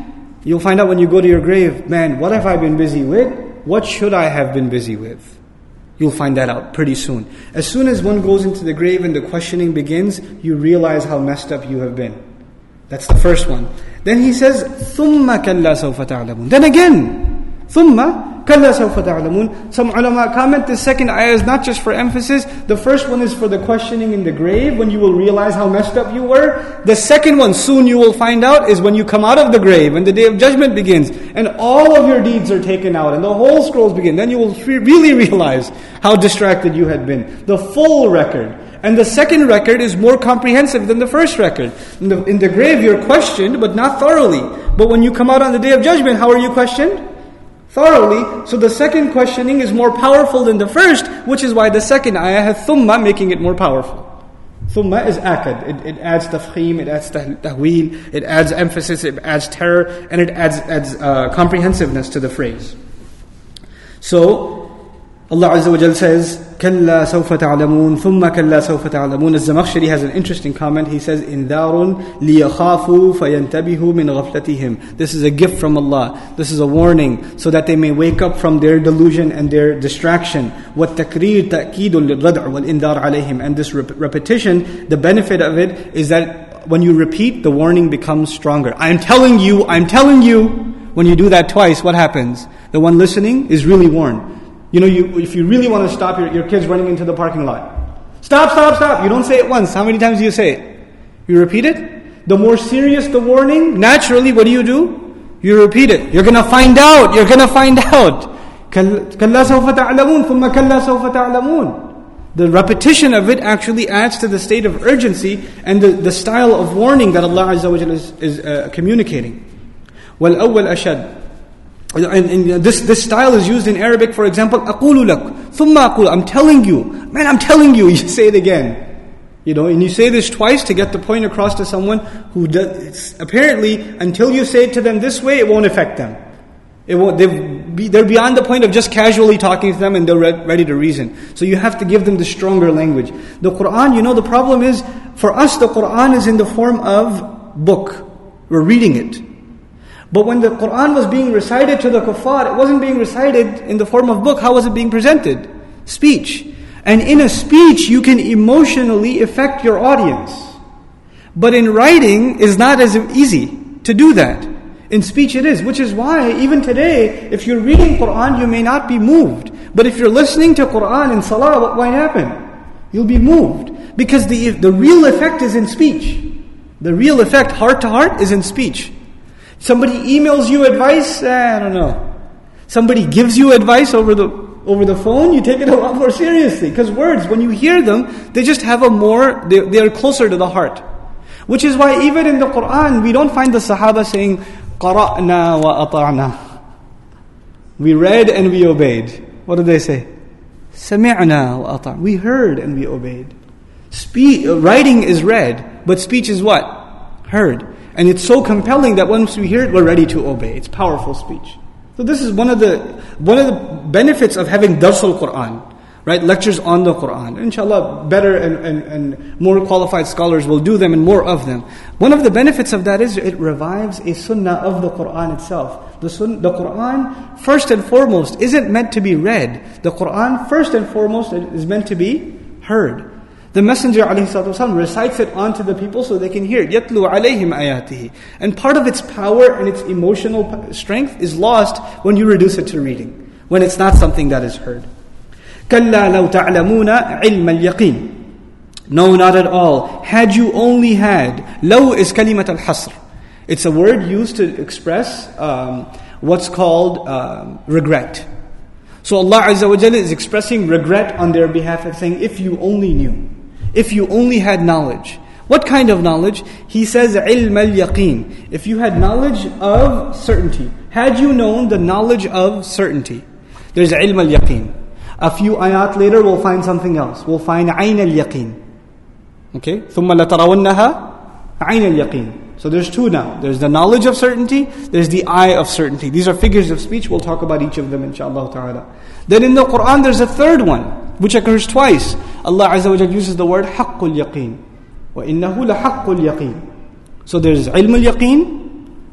You'll find out when you go to your grave, man, what have I been busy with? What should I have been busy with? You'll find that out pretty soon. As soon as one goes into the grave and the questioning begins, you realize how messed up you have been. That's the first one. Then he says, ثُمَّ كَلَّا سَوْفَ تَعْلَمُونَ. Then again, ثُمَّ كَلَّا سَوْفَ تَعْلَمُونَ. Some ulama comment, the second ayah is not just for emphasis. The first one is for the questioning in the grave, when you will realize how messed up you were. The second one, soon you will find out, is when you come out of the grave, when the day of judgment begins, and all of your deeds are taken out, and the whole scrolls begin. Then you will really realize how distracted you had been. The full record. And the second record is more comprehensive than the first record. In the, in the grave you're questioned, but not thoroughly. But when you come out on the day of judgment, how are you questioned? Thoroughly. So the second questioning is more powerful than the first, which is why the second ayah has thumma, making it more powerful. Thumma is akad. It, it adds tafkhim, it adds tahweel, it adds emphasis, it adds terror, and it adds, adds uh, comprehensiveness to the phrase. So, Allah Azza wa Jal says, كَلَّا سَوْفَ تَعْلَمُونَ ثُمَّ كَلَّا سَوْفَ تَعْلَمُونَ. Az-Zamakhshari has an interesting comment. He says, إِنذَارٌ لِيَخَافُوا فَيَنْتَبِهُوا مِنْ غَفْلَتِهِمْ. This is a gift from Allah. This is a warning, so that they may wake up from their delusion and their distraction. وَالتَّكْرِيرُ تَأْكِيدٌ لِلْرَدْعُ وَالْإِنذَارُ عَلَيْهِمْ. And this rep- repetition, the benefit of it is that when you repeat, the warning becomes stronger. I'm telling you, I'm telling you. When you do that twice, what happens? The one listening is really warned. You know, you, if you really want to stop your, your kids running into the parking lot. Stop, stop, stop. You don't say it once. How many times do you say it? You repeat it? The more serious the warning, naturally, what do you do? You repeat it. You're going to find out. You're going to find out. كَلَّا سَوْفَ تَعْلَمُونَ ثُمَّ كَلَّا سَوْفَ تَعْلَمُونَ. The repetition of it actually adds to the state of urgency and the, the style of warning that Allah Azza wa Jalla is, is uh, communicating. وَالْأَوَّلْ أَشَدْ. And, and this, this style is used in Arabic, for example, أَقُولُ لَكُ ثُمَّ أَقُولُ. I'm telling you. Man, I'm telling you. You say it again. You know, and you say this twice to get the point across to someone who does, apparently, until you say it to them this way, it won't affect them. It won't, be, they're beyond the point of just casually talking to them and they're re- ready to reason. So you have to give them the stronger language. The Qur'an, you know, the problem is, for us the Qur'an is in the form of book. We're reading it. But when the Qur'an was being recited to the kuffar, it wasn't being recited in the form of book. How was it being presented? Speech. And in a speech, you can emotionally affect your audience. But in writing, it's not as easy to do that. In speech it is, which is why even today, if you're reading Qur'an, you may not be moved. But if you're listening to Qur'an in salah, what might happen? You'll be moved. Because the, the real effect is in speech. The real effect, heart to heart, is in speech. Somebody emails you advice, eh, I don't know. Somebody gives you advice over the over the phone, you take it a lot more seriously. Because words, when you hear them, they just have a more, they, they are closer to the heart. Which is why even in the Qur'an, we don't find the Sahaba saying, قَرَأْنَا وَأَطَعْنَا. We read and we obeyed. What did they say? سَمِعْنَا وَأَطَعْنَا. We heard and we obeyed. Speech, writing is read, but speech is what? Heard. And it's so compelling that once we hear it, we're ready to obey. It's powerful speech. So this is one of the one of the benefits of having Darsul Quran, right? Lectures on the Quran. Inshallah, better and, and, and more qualified scholars will do them and more of them. One of the benefits of that is it revives a sunnah of the Quran itself. The, sun, the Quran, first and foremost, isn't meant to be read. The Quran, first and foremost, is meant to be heard. The Messenger ﷺ recites it onto the people so they can hear it. يَتْلُو عَلَيْهِمْ آيَاتِهِ. And part of its power and its emotional strength is lost when you reduce it to reading, when it's not something that is heard. كَلَّا لَوْ تَعْلَمُونَ عِلْمَ الْيَقِينِ. No, not at all. Had you only had. لَوْ is كَلِمَةَ الْحَصْرِ. It's a word used to express um, what's called um, regret. So Allah Azza wa Jalla is expressing regret on their behalf and saying, if you only knew. If you only had knowledge. What kind of knowledge? He says, ilm al-yaqeen. If you had knowledge of certainty. Had you known the knowledge of certainty. There's ilm al-yaqeen. A few ayat later we'll find something else. We'll find ayn al-yaqeen. Okay? ثُمَّ لَتَرَوَنَّهَا ayn al-yaqeen. So there's two now. There's the knowledge of certainty. There's the eye of certainty. These are figures of speech. We'll talk about each of them inshaAllah ta'ala. Then in the Qur'an there's a third one, which occurs twice. Allah Azza wa Jalla uses the word حَقُّ الْيَقِينِ وَإِنَّهُ لَحَقُّ الْيَقِينِ. So there's ilm al-yaqeen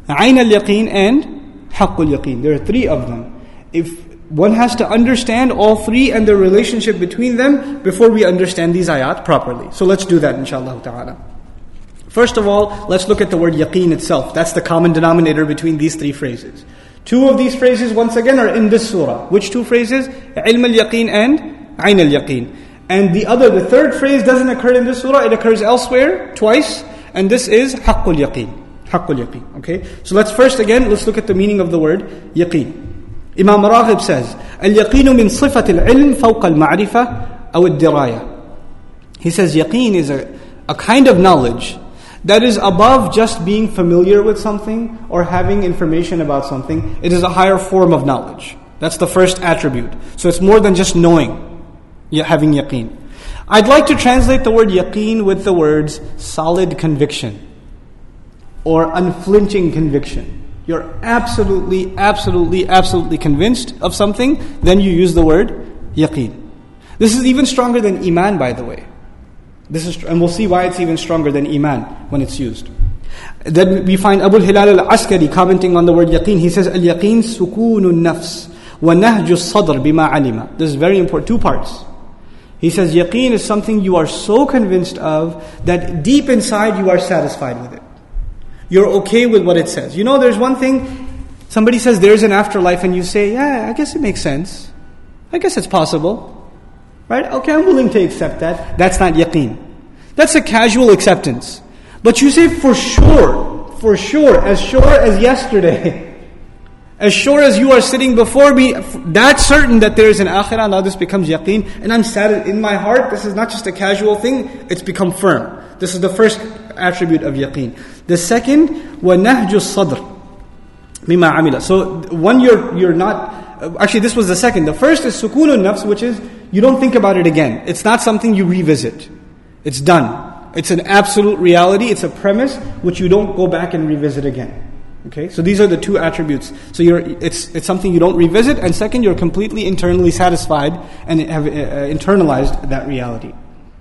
Ayn al-yaqeen and haqq al-yaqeen. There are three of them. If one has to understand all three and the relationship between them before we understand these ayat properly. So let's do that inshallah ta'ala. First of all, let's look at the word yaqeen itself. That's the common denominator between these three phrases. Two of these phrases, once again, are in this surah. Which two phrases? Ilm al-yaqeen and ayn al-yaqeen. And the other, the third phrase doesn't occur in this surah. It occurs elsewhere, twice. And this is haqq al-yaqeen. Haqq al-yaqeen. Okay? So let's first again, let's look at the meaning of the word yaqeen. Imam Raghib says, al-yaqeen min sifat al-ilm fawqa al-ma'rifah aw al-diraya. He says yaqeen is a, a kind of knowledge that is above just being familiar with something or having information about something. It is a higher form of knowledge. That's the first attribute. So it's more than just knowing, having yaqeen. I'd like to translate the word yaqeen with the words solid conviction or unflinching conviction. You're absolutely, absolutely, absolutely convinced of something, then you use the word yaqeen. This is even stronger than iman, by the way. This is, and we'll see why it's even stronger than iman when it's used. Then we find Abu al-Hilal al-Askari commenting on the word yaqeen. He says, al-yaqeen sukunun nafs wa nahju sadr bima alima. This is very important. Two parts. He says yaqeen is something you are so convinced of that deep inside you are satisfied with it. You're okay with what it says. You know, there's one thing, somebody says there's an afterlife and you say, yeah, I guess it makes sense. I guess it's possible. Right? Okay, I'm willing to accept that. That's not yaqeen. That's a casual acceptance. But you say for sure, for sure, as sure as yesterday, as sure as you are sitting before me, that's certain that there is an akhirah. Now this becomes yaqeen. And I'm sad in my heart, this is not just a casual thing, it's become firm. This is the first attribute of yaqeen. The second, وَنَهْجُ الصَّدْرِ بِمَا عَمِلَ. So one, you're, you're not, actually this was the second. The first is sukunun nafs, which is, you don't think about it again. It's not something you revisit. It's done. It's an absolute reality. It's a premise which you don't go back and revisit again. Okay, so these are the two attributes. So you're, it's it's something you don't revisit, and second, you're completely internally satisfied and have uh, internalized that reality.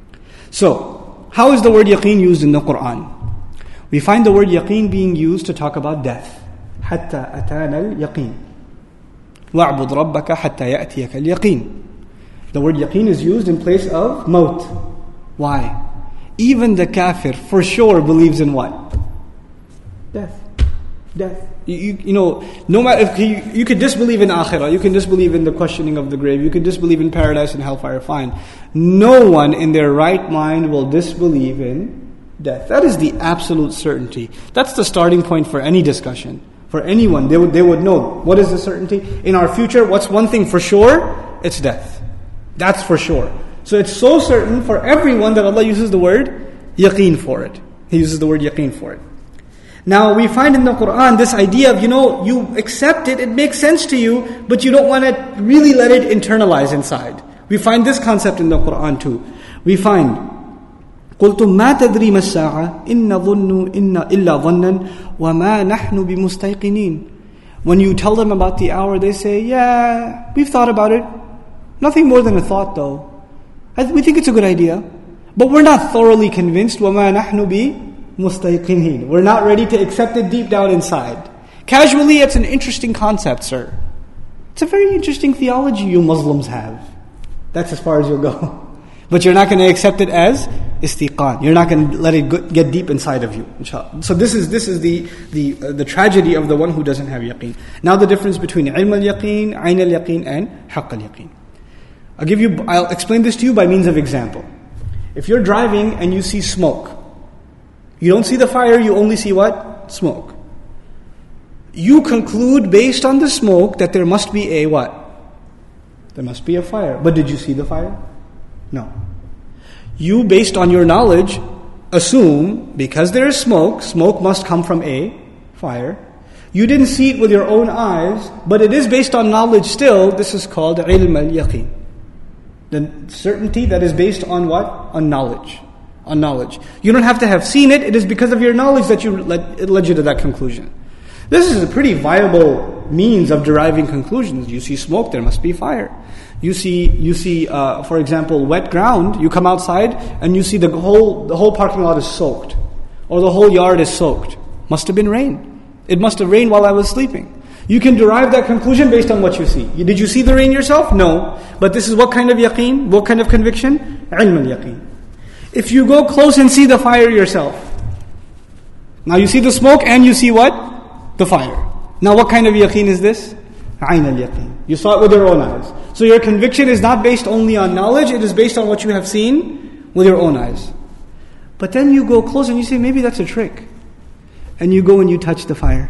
So, how is the word yaqeen used in the Quran? We find the word yaqeen being used to talk about death. حَتَّى أَتَانَا الْيَقِينَ وَاعْبُدْ رَبَّكَ حَتَّى يَأْتِيَكَ الْيَقِينَ. The word yaqeen is used in place of maut. Why? Even the kafir for sure believes in what? Death. Death. You, you, you know, no matter if you, you could disbelieve in akhirah, you can disbelieve in the questioning of the grave, you can disbelieve in paradise and hellfire, fine. No one in their right mind will disbelieve in death. That is the absolute certainty. That's the starting point for any discussion. For anyone, they would, they would know. What is the certainty? In our future, what's one thing for sure? It's death. That's for sure. So it's so certain for everyone that Allah uses the word yaqeen for it. He uses the word yaqeen for it. Now we find in the Quran this idea of, you know, you accept it, it makes sense to you, but you don't want to really let it internalize inside. We find this concept in the Quran too. We find قُلْتُمْ مَا تَدْرِي مَا السَّاعَةِ إِنَّ ظُنُّ إِنَّ إِلَّا ظَنًّا وَمَا نَحْنُ بِمُسْتَيْقِنِينَ. When you tell them about the hour, they say, yeah, we've thought about it. Nothing more than a thought though. I th- we think it's a good idea. But we're not thoroughly convinced. وَمَا نَحْنُ بِمُسْتَيْقِنِينَ. We're not ready to accept it deep down inside. Casually, it's an interesting concept, sir. It's a very interesting theology you Muslims have. That's as far as you'll go. But you're not going to accept it as istiqan. You're not going to let it go, get deep inside of you, inshallah. So this is this is the the uh, the tragedy of the one who doesn't have yaqeen. Now the difference between ilm al-yaqeen, ayn al-yaqeen, and haqq al-yaqeen. I'll give you. I'll explain this to you by means of example. If you're driving and you see smoke, you don't see the fire. You only see what? Smoke. You conclude based on the smoke that there must be a what? There must be a fire. But did you see the fire? No. You, based on your knowledge, assume because there is smoke, smoke must come from a fire. You didn't see it with your own eyes, but it is based on knowledge still. This is called ilm al-yaqeen. The certainty that is based on what? On knowledge. On knowledge. You don't have to have seen it. It is because of your knowledge that you led, it led you to that conclusion. This is a pretty viable means of deriving conclusions. You see smoke, there must be fire. You see, you see, uh, for example, wet ground. You come outside and you see the whole the whole parking lot is soaked, or the whole yard is soaked. Must have been rain. It must have rained while I was sleeping. You can derive that conclusion based on what you see. Did you see the rain yourself? No. But this is what kind of yaqeen? What kind of conviction? Ilm al-yaqeen. If you go close and see the fire yourself. Now you see the smoke and you see what? The fire. Now what kind of yaqeen is this? Ayn al-yaqeen. You saw it with your own eyes. So your conviction is not based only on knowledge, it is based on what you have seen with your own eyes. But then you go close and you say, maybe that's a trick. And you go and you touch the fire.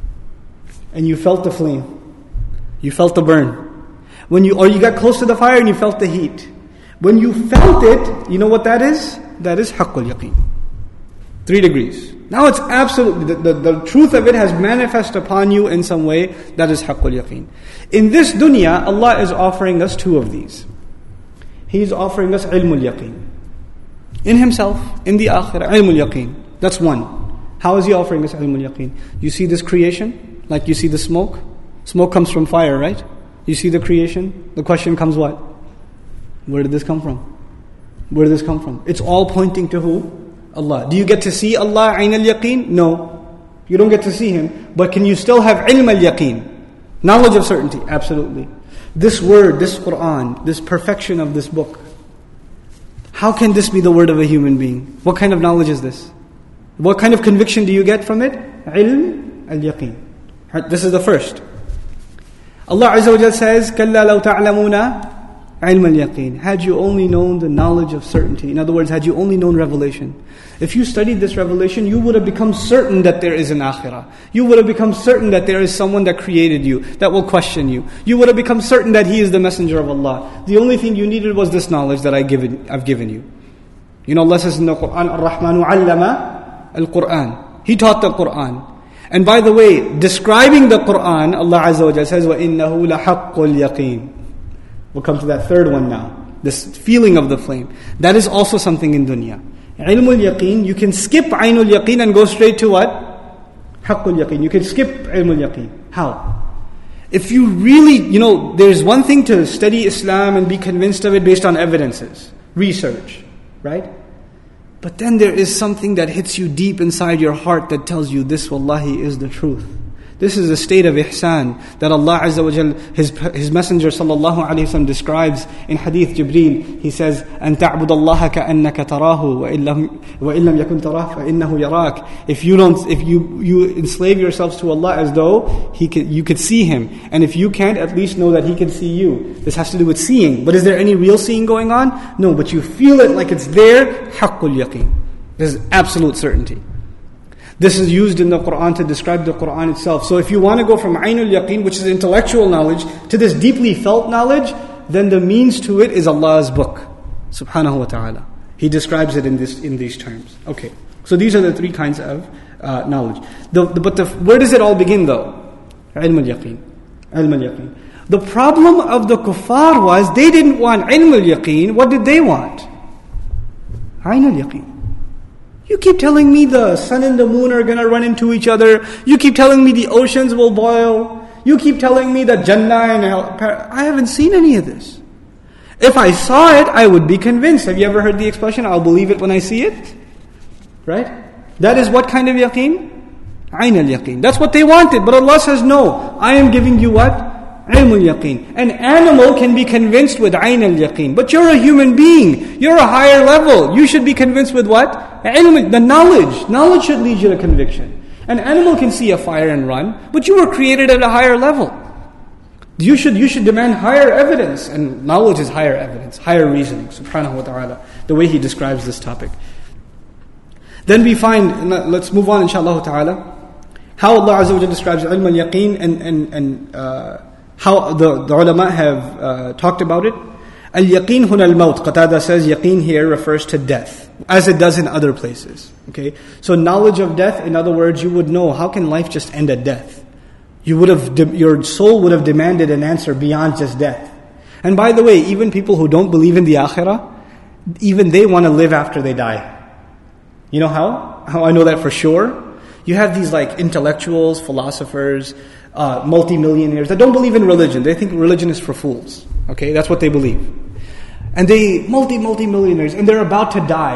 And you felt the flame. You felt the burn. When you, or you got close to the fire and you felt the heat. When you felt it, you know what that is? That is haqqul yaqeen. Three degrees. Now it's absolutely, the, the, the truth of it has manifested upon you in some way. That is haqqul yaqeen. In this dunya, Allah is offering us two of these. He is offering us ilmul yaqeen. In Himself, in the akhirah, ilmul yaqeen. That's one. How is He offering us ilmul yaqeen? You see this creation, like you see the smoke. Smoke comes from fire, right? You see the creation. The question comes what? Where did this come from? Where did this come from? It's all pointing to who? Allah. Do you get to see Allah, ayn al-yaqeen? No. You don't get to see Him. But can you still have ilm al-yaqeen? Knowledge of certainty? Absolutely. This word, this Qur'an, this perfection of this book. How can this be the word of a human being? What kind of knowledge is this? What kind of conviction do you get from it? Ilm al-yaqeen. This is the first. Allah Azza wa Jal says, كَلَّا لَوْ تَعْلَمُونَ عِلْمَ الْيَقِينِ. Had you only known the knowledge of certainty. In other words, had you only known revelation. If you studied this revelation, you would have become certain that there is an akhirah. You would have become certain that there is someone that created you, that will question you. You would have become certain that He is the messenger of Allah. The only thing you needed was this knowledge that I given, I've given you. You know, Allah says in the Qur'an, Ar-Rahmanu 'allama al-Qur'an. He taught the Qur'an. And by the way, describing the Qur'an, Allah Azza wa Jalla says, وَإِنَّهُ لَحَقُّ الْيَقِينِ. We'll come to that third one now. This feeling of the flame. That is also something in dunya. Ilmul yaqeen, you can skip aynul yaqeen and go straight to what? Haqqul yaqeen. You can skip ilmul yaqeen. How? If you really, you know, there's one thing to study Islam and be convinced of it based on evidences, research, right? But then there is something that hits you deep inside your heart that tells you this wallahi is the truth. This is a state of ihsan that Allah Azza wa Jal, His, His Messenger sallallahu alayhi wa sallam describes in Hadith Jibreel. He says, أَن تَعْبُدَ اللَّهَ كَأَنَّكَ تَرَاهُ وَإِن لَمْ يَكُنْ تَرَاهُ فَإِنَّهُ يَرَاكَ. If you don't, if you, you enslave yourselves to Allah as though He could, you could see Him. And if you can't, at least know that He can see you. This has to do with seeing. But is there any real seeing going on? No, but you feel it like it's there. حَقُّ الْيَقِينِ. This is absolute certainty. This is used in the Qur'an to describe the Qur'an itself. So if you want to go from aynul yaqeen, which is intellectual knowledge, to this deeply felt knowledge, then the means to it is Allah's book, subhanahu wa ta'ala. He describes it in this in these terms. Okay, so these are the three kinds of uh, knowledge. The, the, but the, where does it all begin though? Ilm al-yaqeen. Ilm al-yaqeen. The problem of the kuffar was they didn't want ilm al-yaqeen. What did they want? Ayn al-yaqeen. You keep telling me the sun and the moon are going to run into each other. You keep telling me the oceans will boil. You keep telling me that Jannah and hell. I haven't seen any of this. If I saw it, I would be convinced. Have you ever heard the expression, I'll believe it when I see it? Right? That is what kind of yaqeen? Ayn al-yaqeen. That's what they wanted. But Allah says, no, I am giving you what? Ilm al-yaqeen. An animal can be convinced with ayn al-yaqeen. But you're a human being. You're a higher level. You should be convinced with what? Ilm, the knowledge. Knowledge should lead you to conviction. An animal can see a fire and run, but you were created at a higher level. You should you should demand higher evidence. And knowledge is higher evidence, higher reasoning, subhanahu wa ta'ala, the way He describes this topic. Then we find, let's move on inshaAllah ta'ala, how Allah Azza wa Jalla describes ilm al-yaqeen and, and, and uh, how the, the ulama have uh, talked about it. Al-yaqeen huna al-maut. Qatada says yaqeen here refers to death, as it does in other places. Okay, so knowledge of death, in other words, you would know, how can life just end at death? You would have, de- your soul would have demanded an answer beyond just death. And by the way, even people who don't believe in the akhirah, even they want to live after they die. You know how? How I know that for sure? You have these like intellectuals, philosophers, uh, multi-millionaires that don't believe in religion. They think religion is for fools. Okay, that's what they believe. And they, multi, multi-millionaires, and they're about to die.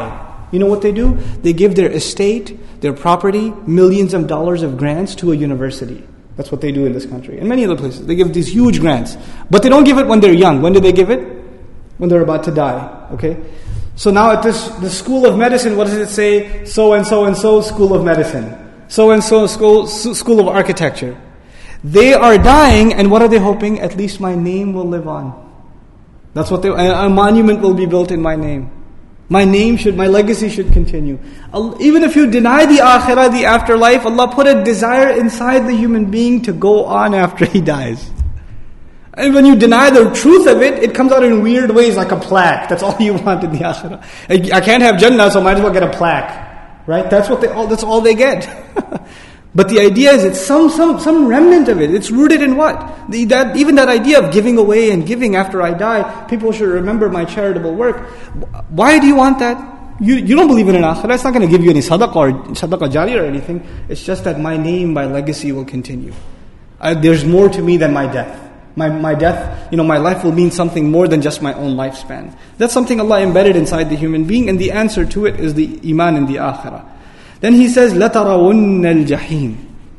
You know what they do? They give their estate, their property, millions of dollars of grants to a university. That's what they do in this country. And many other places. They give these huge grants. But they don't give it when they're young. When do they give it? When they're about to die. Okay? So now at this the School of Medicine, what does it say? So and so and so School of Medicine. So and so school School of Architecture. They are dying, and what are they hoping? At least my name will live on. That's what they, a, a monument will be built in my name. My name should, my legacy should continue. Even if you deny the akhirah, the afterlife, Allah put a desire inside the human being to go on after he dies. And when you deny the truth of it, it comes out in weird ways like a plaque. That's all you want in the akhirah. I can't have Jannah, so I might as well get a plaque. Right? That's what they all, that's all they get. But the idea is it's some some some remnant of it. It's rooted in what? The, that even that idea of giving away and giving after I die, people should remember my charitable work. Why do you want that? You you don't believe in an akhirah. It's not going to give you any sadaqah or sadaqah jariyah or anything. It's just that my name, my legacy will continue. Uh, there's more to me than my death. My my death, you know, my life will mean something more than just my own lifespan. That's something Allah embedded inside the human being, and the answer to it is the iman in the akhirah. Then he says, لَتَرَوُنَّ الْجَحِيمِ.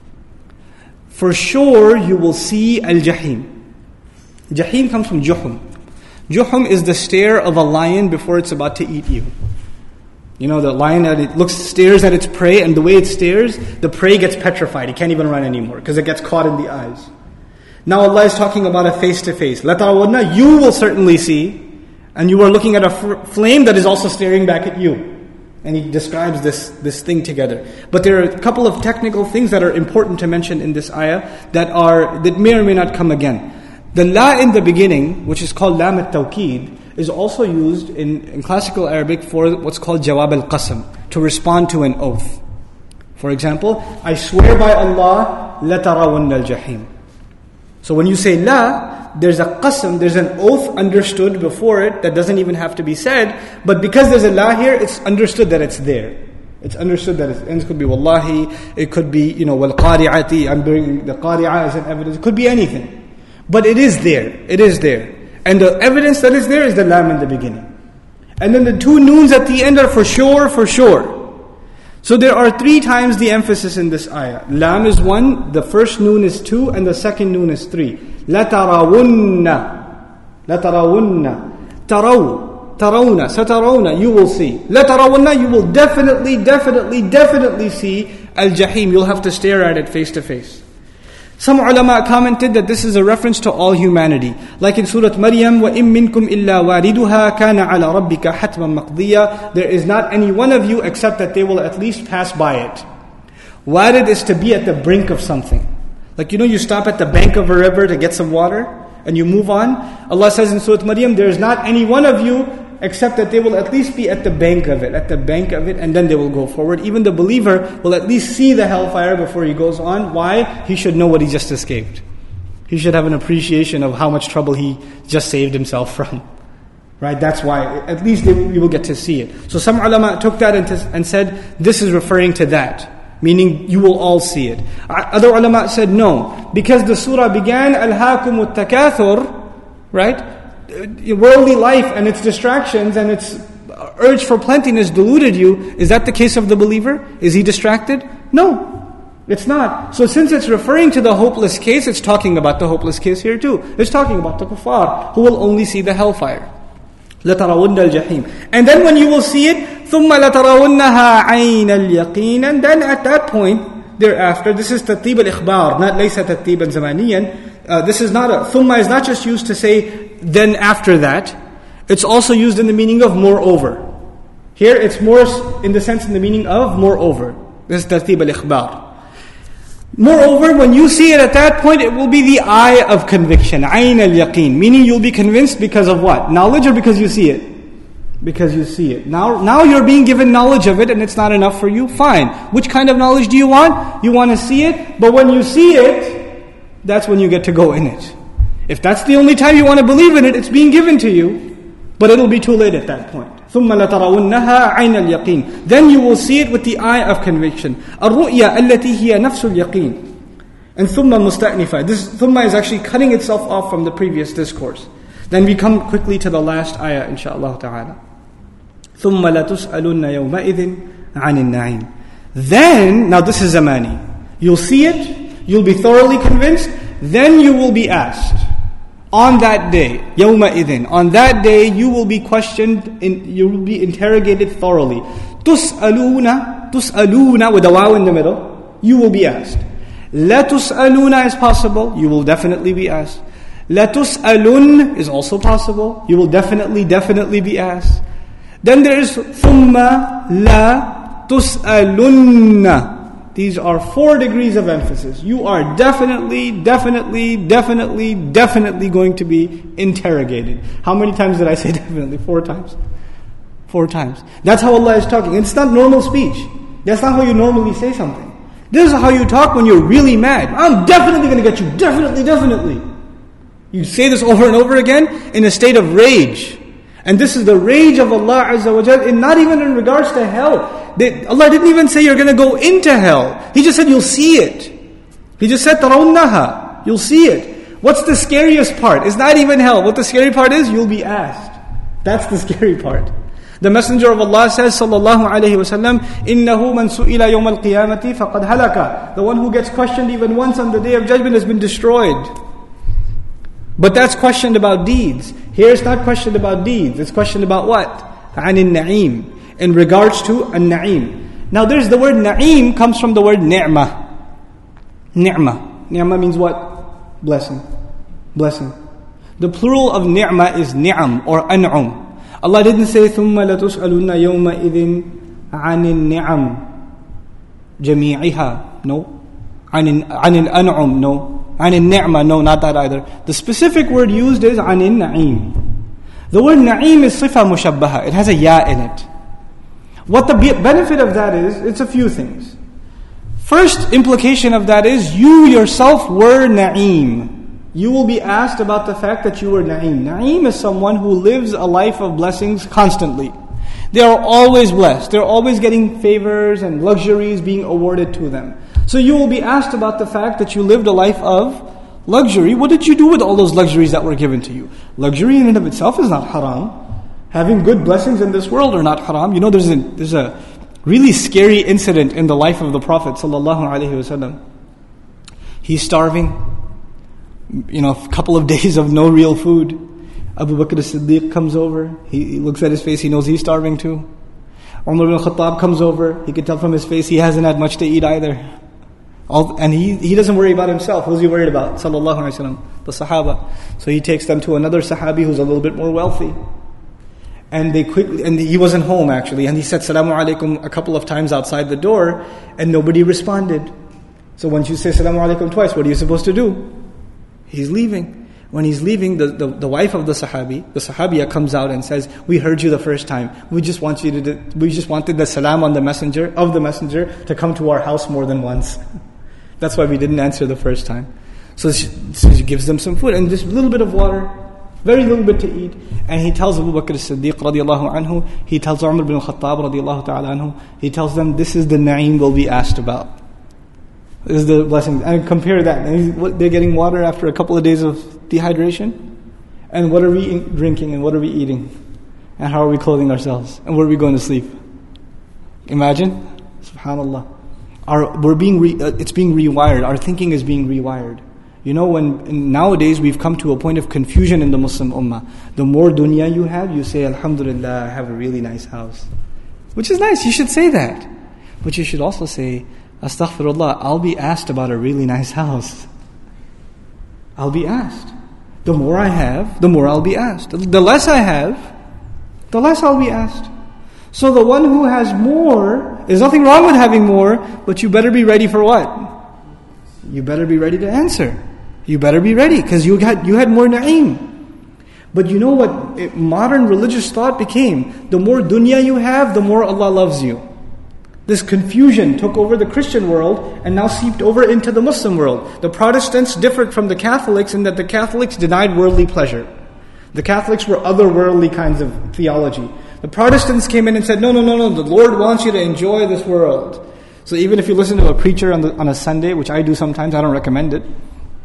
For sure you will see al-jahim. Jahim comes from juhum. Juhum is the stare of a lion before it's about to eat you. You know, the lion, it looks, stares at its prey, and the way it stares, the prey gets petrified. It can't even run anymore because it gets caught in the eyes. Now Allah is talking about a face-to-face. لَتَرَوُنَّ, you will certainly see, and you are looking at a f- flame that is also staring back at you. And he describes this, this thing together. But there are a couple of technical things that are important to mention in this ayah that are that may or may not come again. The la in the beginning, which is called lam at-tawqid, is also used in, in classical Arabic for what's called jawab al-qasam, to respond to an oath. For example, I swear by Allah, لَتَرَوُنَّ الْجَحِيمِ. So when you say la, there's a qasam, there's an oath understood before it that doesn't even have to be said. But because there's a la here, it's understood that it's there. It's understood that it's, and it could be wallahi, it could be, you know, wal qari'ati, I'm bringing the qari'ah as an evidence. It could be anything. But it is there. It is there. And the evidence that is there is the lam in the beginning. And then the two noons at the end are for sure, for sure. So there are three times the emphasis in this ayah. Lam is one, the first noon is two, and the second noon is three. لَتَرَوُنَّ لَتَرَوُنَّ تَرَوْ تَرَوْنَ سَتَرَوْنَ, you will see. لَتَرَوُنَّ, you will definitely, definitely, definitely see al-jahim. You'll have to stare at it face to face. Some ulama commented that this is a reference to all humanity. Like in Surah Maryam, وَإِن مِّنكُمْ إِلَّا وَارِدُهَا كَانَ عَلَى رَبِّكَ حَتْمًا مَقْضِيًّا. There is not any one of you except that they will at least pass by it. Warid is to be at the brink of something. Like, you know, you stop at the bank of a river to get some water and you move on. Allah says in Surah Maryam, there is not any one of you except that they will at least be at the bank of it, at the bank of it, and then they will go forward. Even the believer will at least see the hellfire before he goes on. Why? He should know what he just escaped. He should have an appreciation of how much trouble he just saved himself from. Right? That's why, at least they, you will get to see it. So some ulama took that and, t- and said, this is referring to that. Meaning, you will all see it. Other ulama said, no. Because the surah began, أَلْهَاكُمُ التَّكَاثُرُ, right? Worldly life and its distractions and its urge for plentiness deluded you. Is that the case of the believer? Is he distracted? No, it's not. So since it's referring to the hopeless case, it's talking about the hopeless case here too. It's talking about the kuffar who will only see the hellfire. لَتَرَوُنَّ الْجَحِيمِ. And then when you will see it, ثُمَّ لَتَرَوُنَّهَا عَيْنَ الْيَقِينَ. And then at that point, thereafter, this is تَطِيبَ الْإِخْبَار, not لَيْسَ تَطِيبًا زَمَانِيًا. Uh, this is not a, thumma is not just used to say, then after that. It's also used in the meaning of moreover. Here it's more in the sense in the meaning of moreover. This is tartib al-ikhbar. Moreover, when you see it at that point, it will be the eye of conviction, ayn al-yaqeen, meaning you'll be convinced because of what? Knowledge or because you see it? Because you see it. Now, now you're being given knowledge of it and it's not enough for you. Fine. Which kind of knowledge do you want? You want to see it, but when you see it, that's when you get to go in it. If that's the only time you want to believe in it, it's being given to you, but it'll be too late at that point. ثُمَّ لَتَرَوُنَّهَا عَيْنَ الْيَقِينِ. Then you will see it with the eye of conviction. الرُّؤْيَا الَّتِي هِيَ نَفْسُ الْيَقِينِ. And ثُمَّ مُسْتَأْنِفَةً. This ثُمَّ is actually cutting itself off from the previous discourse. Then we come quickly to the last ayah, inshaAllah ta'ala. ثُمَّ لَتُسْأَلُنَّ يَوْمَئِذٍ عَنِ النَّعِيمِ. Then, now this is zamani. You'll see it, you'll be thoroughly convinced, then you will be asked. On that day, يَوْمَئِذٍ, on that day you will be questioned, in, you will be interrogated thoroughly. تُسْأَلُونَ, تُسْأَلُونَ with a waw in the middle, you will be asked. لَا تُسْأَلُونَ is possible, you will definitely be asked. لَا تُسْأَلُونَ is also possible, you will definitely, definitely be asked. Then there is ثُمَّ لَا تُسْأَلُنَّ. These are four degrees of emphasis. You are definitely, definitely, definitely, definitely going to be interrogated. How many times did I say definitely? Four times. Four times. That's how Allah is talking. It's not normal speech. That's not how you normally say something. This is how you talk when you're really mad. I'm definitely going to get you. Definitely, definitely. You say this over and over again in a state of rage. And this is the rage of Allah Azza wa Jal, and not even in regards to hell. They, Allah didn't even say you're going to go into hell. He just said you'll see it. He just said تَرَوْنَّهَا. You'll see it. What's the scariest part? It's not even hell. What the scary part is, you'll be asked. That's the scary part. The Messenger of Allah says, sallallahu alayhi wa sallam, إِنَّهُ مَنْ سُئِلَ يَوْمَ الْقِيَامَةِ فَقَدْ هَلَكَ. The one who gets questioned even once on the Day of Judgment has been destroyed. But that's questioned about deeds. Here it's not questioned about deeds. It's questioned about what? عَنِ النَّعِيمِ. In regards to an-na'im. Now there's the word na'im comes from the word ni'mah. Ni'mah. Ni'mah means what? Blessing. Blessing. The plural of ni'mah is ni'am or an'um. Allah didn't say ثُمَّ لَتُسْأَلُنَّ يَوْمَئِذٍ عَنِ النِّعَمِ جَمِيعِهَا. No. عَنِ الْأَنْعُمِ. No. عَنِ النِّعْمَةِ. No, not that either. The specific word used is عَنِ النَّعِيمِ. The word na'im is صفة mushabbaha. It has a ya in it. What the benefit of that is, it's a few things. First implication of that is, you yourself were na'im. You will be asked about the fact that you were na'im. Na'im is someone who lives a life of blessings constantly. They are always blessed. They're always getting favors and luxuries being awarded to them. So you will be asked about the fact that you lived a life of luxury. What did you do with all those luxuries that were given to you? Luxury in and of itself is not haram. Having good blessings in this world are not haram. You know, there's a, there's a really scary incident in the life of the Prophet sallallahu alaihi wasallam. He's starving. You know, a couple of days of no real food. Abu Bakr as-Siddiq comes over. He, he looks at his face, he knows he's starving too. Umar ibn Khattab comes over. He can tell from his face he hasn't had much to eat either. All, and he, he doesn't worry about himself. Who's he worried about? Sallallahu alaihi wasallam, the Sahaba. So he takes them to another Sahabi who's a little bit more wealthy. And they quickly, and he wasn't home actually, and he said Salamu Alaikum a couple of times outside the door, and nobody responded. So once you say Salamu Alaikum twice, what are you supposed to do? He's leaving. When he's leaving, the, the, the wife of the Sahabi, the Sahabiya comes out and says, we heard you the first time. We just want you to, we just wanted the salam on the messenger, of the messenger, to come to our house more than once. That's why we didn't answer the first time. So she, so she gives them some food and just a little bit of water, very little bit to eat. And he tells Abu Bakr as-Siddiq radiallahu anhu, he tells Umar ibn Khattab radiallahu ta'ala anhu, he tells them, this is the na'im we'll be asked about. This is the blessing. And compare that. And they're getting water after a couple of days of dehydration. And what are we drinking and what are we eating? And how are we clothing ourselves? And where are we going to sleep? Imagine. SubhanAllah. Our, we're being re, uh, it's being rewired. Our thinking is being rewired. You know, when nowadays we've come to a point of confusion in the Muslim Ummah. The more dunya you have, you say, Alhamdulillah, I have a really nice house. Which is nice, you should say that. But you should also say, Astaghfirullah, I'll be asked about a really nice house. I'll be asked. The more I have, the more I'll be asked. The less I have, the less I'll be asked. So the one who has more, there's nothing wrong with having more, but you better be ready for what? You better be ready to answer. You better be ready, because you had you had more na'im. But you know what it, modern religious thought became? The more dunya you have, the more Allah loves you. This confusion took over the Christian world and now seeped over into the Muslim world. The Protestants differed from the Catholics in that the Catholics denied worldly pleasure. The Catholics were otherworldly kinds of theology. The Protestants came in and said, no, no, no, no, the Lord wants you to enjoy this world. So even if you listen to a preacher on, the, on a Sunday, which I do sometimes, I don't recommend it.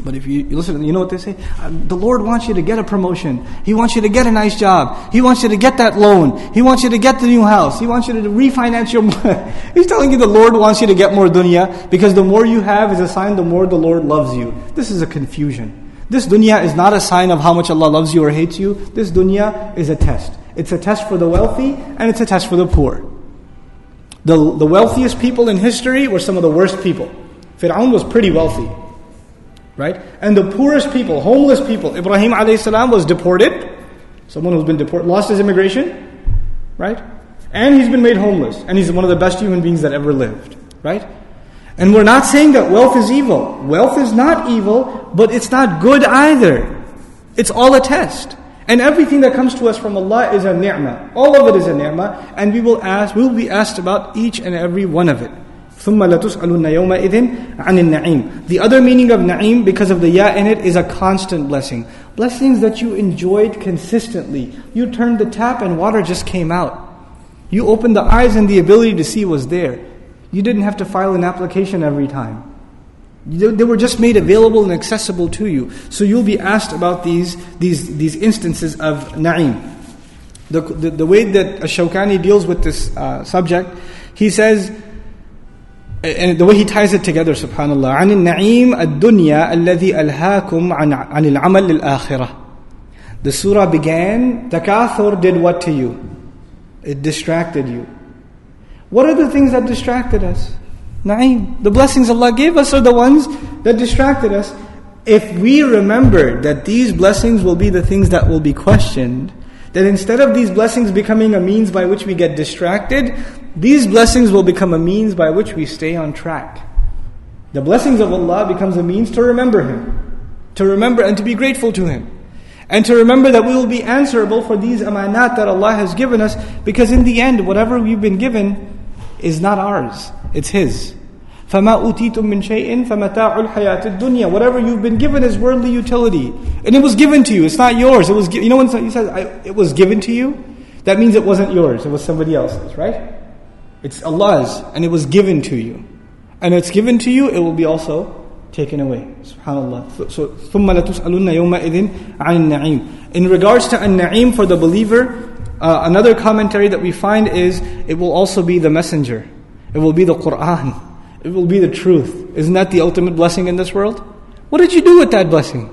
But if you, you listen, you know what they say? The Lord wants you to get a promotion. He wants you to get a nice job. He wants you to get that loan. He wants you to get the new house. He wants you to refinance your money. He's telling you the Lord wants you to get more dunya, because the more you have is a sign the more the Lord loves you. This is a confusion. This dunya is not a sign of how much Allah loves you or hates you. This dunya is a test. It's a test for the wealthy and it's a test for the poor. The, the wealthiest people in history were some of the worst people. Fir'aun was pretty wealthy. Right? And the poorest people, homeless people, Ibrahim alayhi salam was deported. Someone who's been deported, lost his immigration. Right? And he's been made homeless. And he's one of the best human beings that ever lived. Right? And we're not saying that wealth is evil. Wealth is not evil, but it's not good either. It's all a test. And everything that comes to us from Allah is a ni'mah. All of it is a ni'mah. And we will ask, we will be asked about each and every one of it. ثُمَّ لَتُسْأَلُنَّ يَوْمَئِذٍ عَنِ النَّعِيمِ. The other meaning of na'im, because of the ya in it, is a constant blessing. Blessings that you enjoyed consistently. You turned the tap and water just came out. You opened the eyes and the ability to see was there. You didn't have to file an application every time. They were just made available and accessible to you. So you'll be asked about these these these instances of na'im. The, the, the way that Ash-Shawkani deals with this uh, subject, he says, and the way he ties it together, subhanallah, عن النعيم الدنيا الذي ألهاكم عن عن العمل للآخرة. The surah began, Takathur did what to you? It distracted you. What are the things that distracted us? Na'im. The blessings Allah gave us are the ones that distracted us. If we remember that these blessings will be the things that will be questioned, then instead of these blessings becoming a means by which we get distracted, these blessings will become a means by which we stay on track. The blessings of Allah becomes a means to remember Him, to remember and to be grateful to Him, and to remember that we will be answerable for these amanat that Allah has given us, because in the end, whatever we've been given is not ours, it's His. فَمَا أُوتِيتُم مِّن شَيْءٍ فَمَتَاعُ الْحَيَاةِ الدُّنْيَا. Whatever you've been given is worldly utility. And it was given to you, it's not yours. It was, you know when he says, I, it was given to you? That means it wasn't yours, it was somebody else's, right? It's Allah's, and it was given to you. And it's given to you, it will be also taken away. SubhanAllah. So, ثُمَّ لَتُسْأَلُنَّ يَوْمَئِذٍ عَنِ النَّعِيمِ. In regards to an-na'im for the believer, uh, another commentary that we find is, it will also be the messenger. It will be the Qur'an. It will be the truth. Isn't that the ultimate blessing in this world? What did you do with that blessing?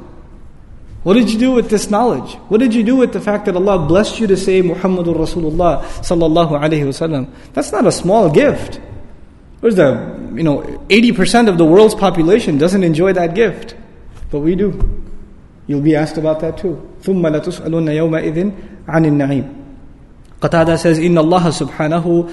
What did you do with this knowledge? What did you do with the fact that Allah blessed you to say Muhammadur Rasulullah sallallahu alaihi wasallam? That's not a small gift. Where's the, you know, eighty percent of the world's population doesn't enjoy that gift. But we do. You'll be asked about that too. ثُمَّ لَتُسْأَلُنَّ يَوْمَئِذٍ عَنِ النَّعِيمِ. Qatada says, إِنَّ اللَّهَ سُبْحَانَهُ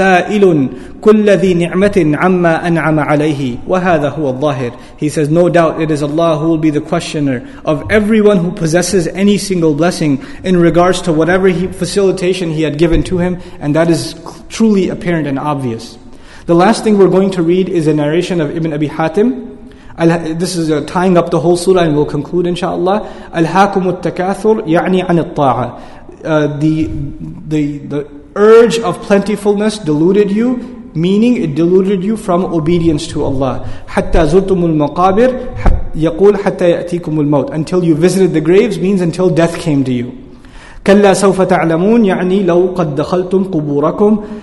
سَائِلٌ كُلَّ ذِي نِعْمَةٍ عَمَّا أَنْعَمَ عَلَيْهِ وَهَذَا هُوَ الظَّاهِرُ. He says, no doubt it is Allah who will be the questioner of everyone who possesses any single blessing in regards to whatever he, facilitation he had given to him, and that is truly apparent and obvious. The last thing we're going to read is a narration of Ibn Abi Hatim. This is uh, tying up the whole surah, and we'll conclude inshaAllah. أَلْهَاكُمُ التَّكَاثُرُ يَعْنِي عَنِ الطَّاعَةِ. Uh, the the the urge of plentifulness deluded you, meaning it deluded you from obedience to Allah. حتى زرتم المقابر يقول حتى يأتيكم الموت. Until you visited the graves means until death came to you. كلا سوف تعلمون يعني لو قد دخلتم قبوركم.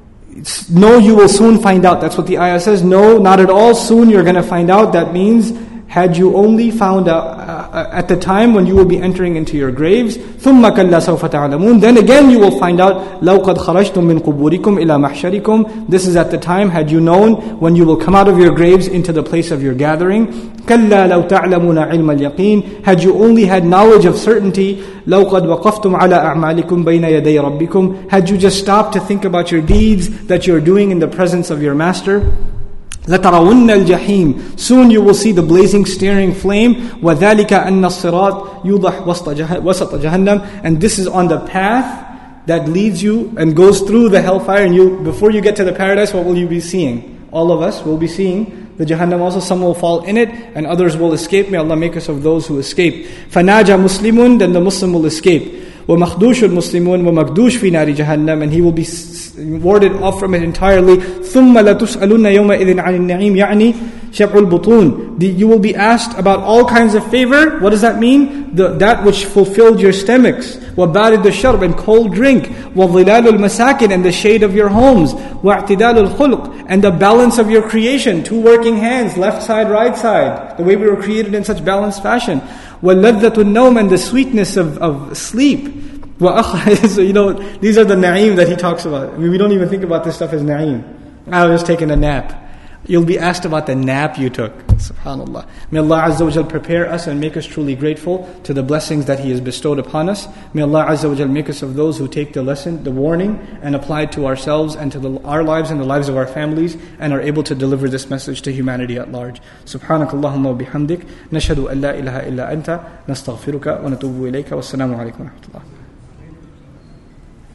No, you will soon find out. That's what the ayah says. No, not at all. Soon you're going to find out. That means had you only found out uh, at the time when you will be entering into your graves, ثُمَّ كَلَّا سَوْفَ تَعْلَمُونَ. Then again you will find out, لَوْ قَدْ خَرَجْتُم مِّن قُبُورِكُمْ إِلَى مَحْشَرِكُمْ. This is at the time, had you known, when you will come out of your graves into the place of your gathering. كَلَّا لَوْ تَعْلَمُونَ عِلْمَ الْيَقِينِ. Had you only had knowledge of certainty, لَوْ قَدْ وَقَفْتُمْ عَلَى أَعْمَالِكُمْ بَيْنَ يَدَيْ رَبِّكُمْ. Had you just stopped to think about your deeds that you're doing in the presence of your Master. لَتَرَوُنَّ الْجَحِيمِ. Soon you will see the blazing, staring flame. وَذَلِكَ أَنَّ الصِّرَاطِ يُوضَحْ وَسَطَ جَهَنَّمْ. And this is on the path that leads you and goes through the hellfire. And you, before you get to the paradise, what will you be seeing? All of us will be seeing the Jahannam also. Some will fall in it and others will escape. May Allah make us of those who escape. فَنَاجَ مُسْلِمٌ. Then the Muslim will escape. وَمَخْدُوشُ الْمُسْلِمُونَ وَمَخْدُوشْ فِي نَارِ جَهَنَّمْ. And he will be warded off from it entirely. ثُمَّ لَتُسْأَلُنَّ يَوْمَئِذٍ عَنِ النَّعِيمِ. يعني Shab'ul butun. You will be asked about all kinds of favor. What does that mean? The, that which fulfilled your stomachs. وَبَارِدُ الشَّرْبِ, and cold drink. وَظِلَالُ الْمَسَاكِنِ, and the shade of your homes. وَاعْتِدَالُ الْخُلْقِ, and the balance of your creation. Two working hands, left side, right side. The way we were created in such balanced fashion. وَلَذَّةُ النَّوْمِ, and the sweetness of, of sleep. So, you know, these are the na'im that he talks about. I mean, we don't even think about this stuff as na'im. I was just taking a nap. You'll be asked about the nap you took. SubhanAllah. May Allah Azza wa Jal prepare us and make us truly grateful to the blessings that He has bestowed upon us. May Allah Azza wa Jal make us of those who take the lesson, the warning, and apply it to ourselves and to the, our lives and the lives of our families, and are able to deliver this message to humanity at large. Subhanakallahumma wa bihamdik. Nashhadu an la ilaha illa anta. Nastaghfiruka wa natubu ilayka. Wassalamu alaikum wa rahmatullah.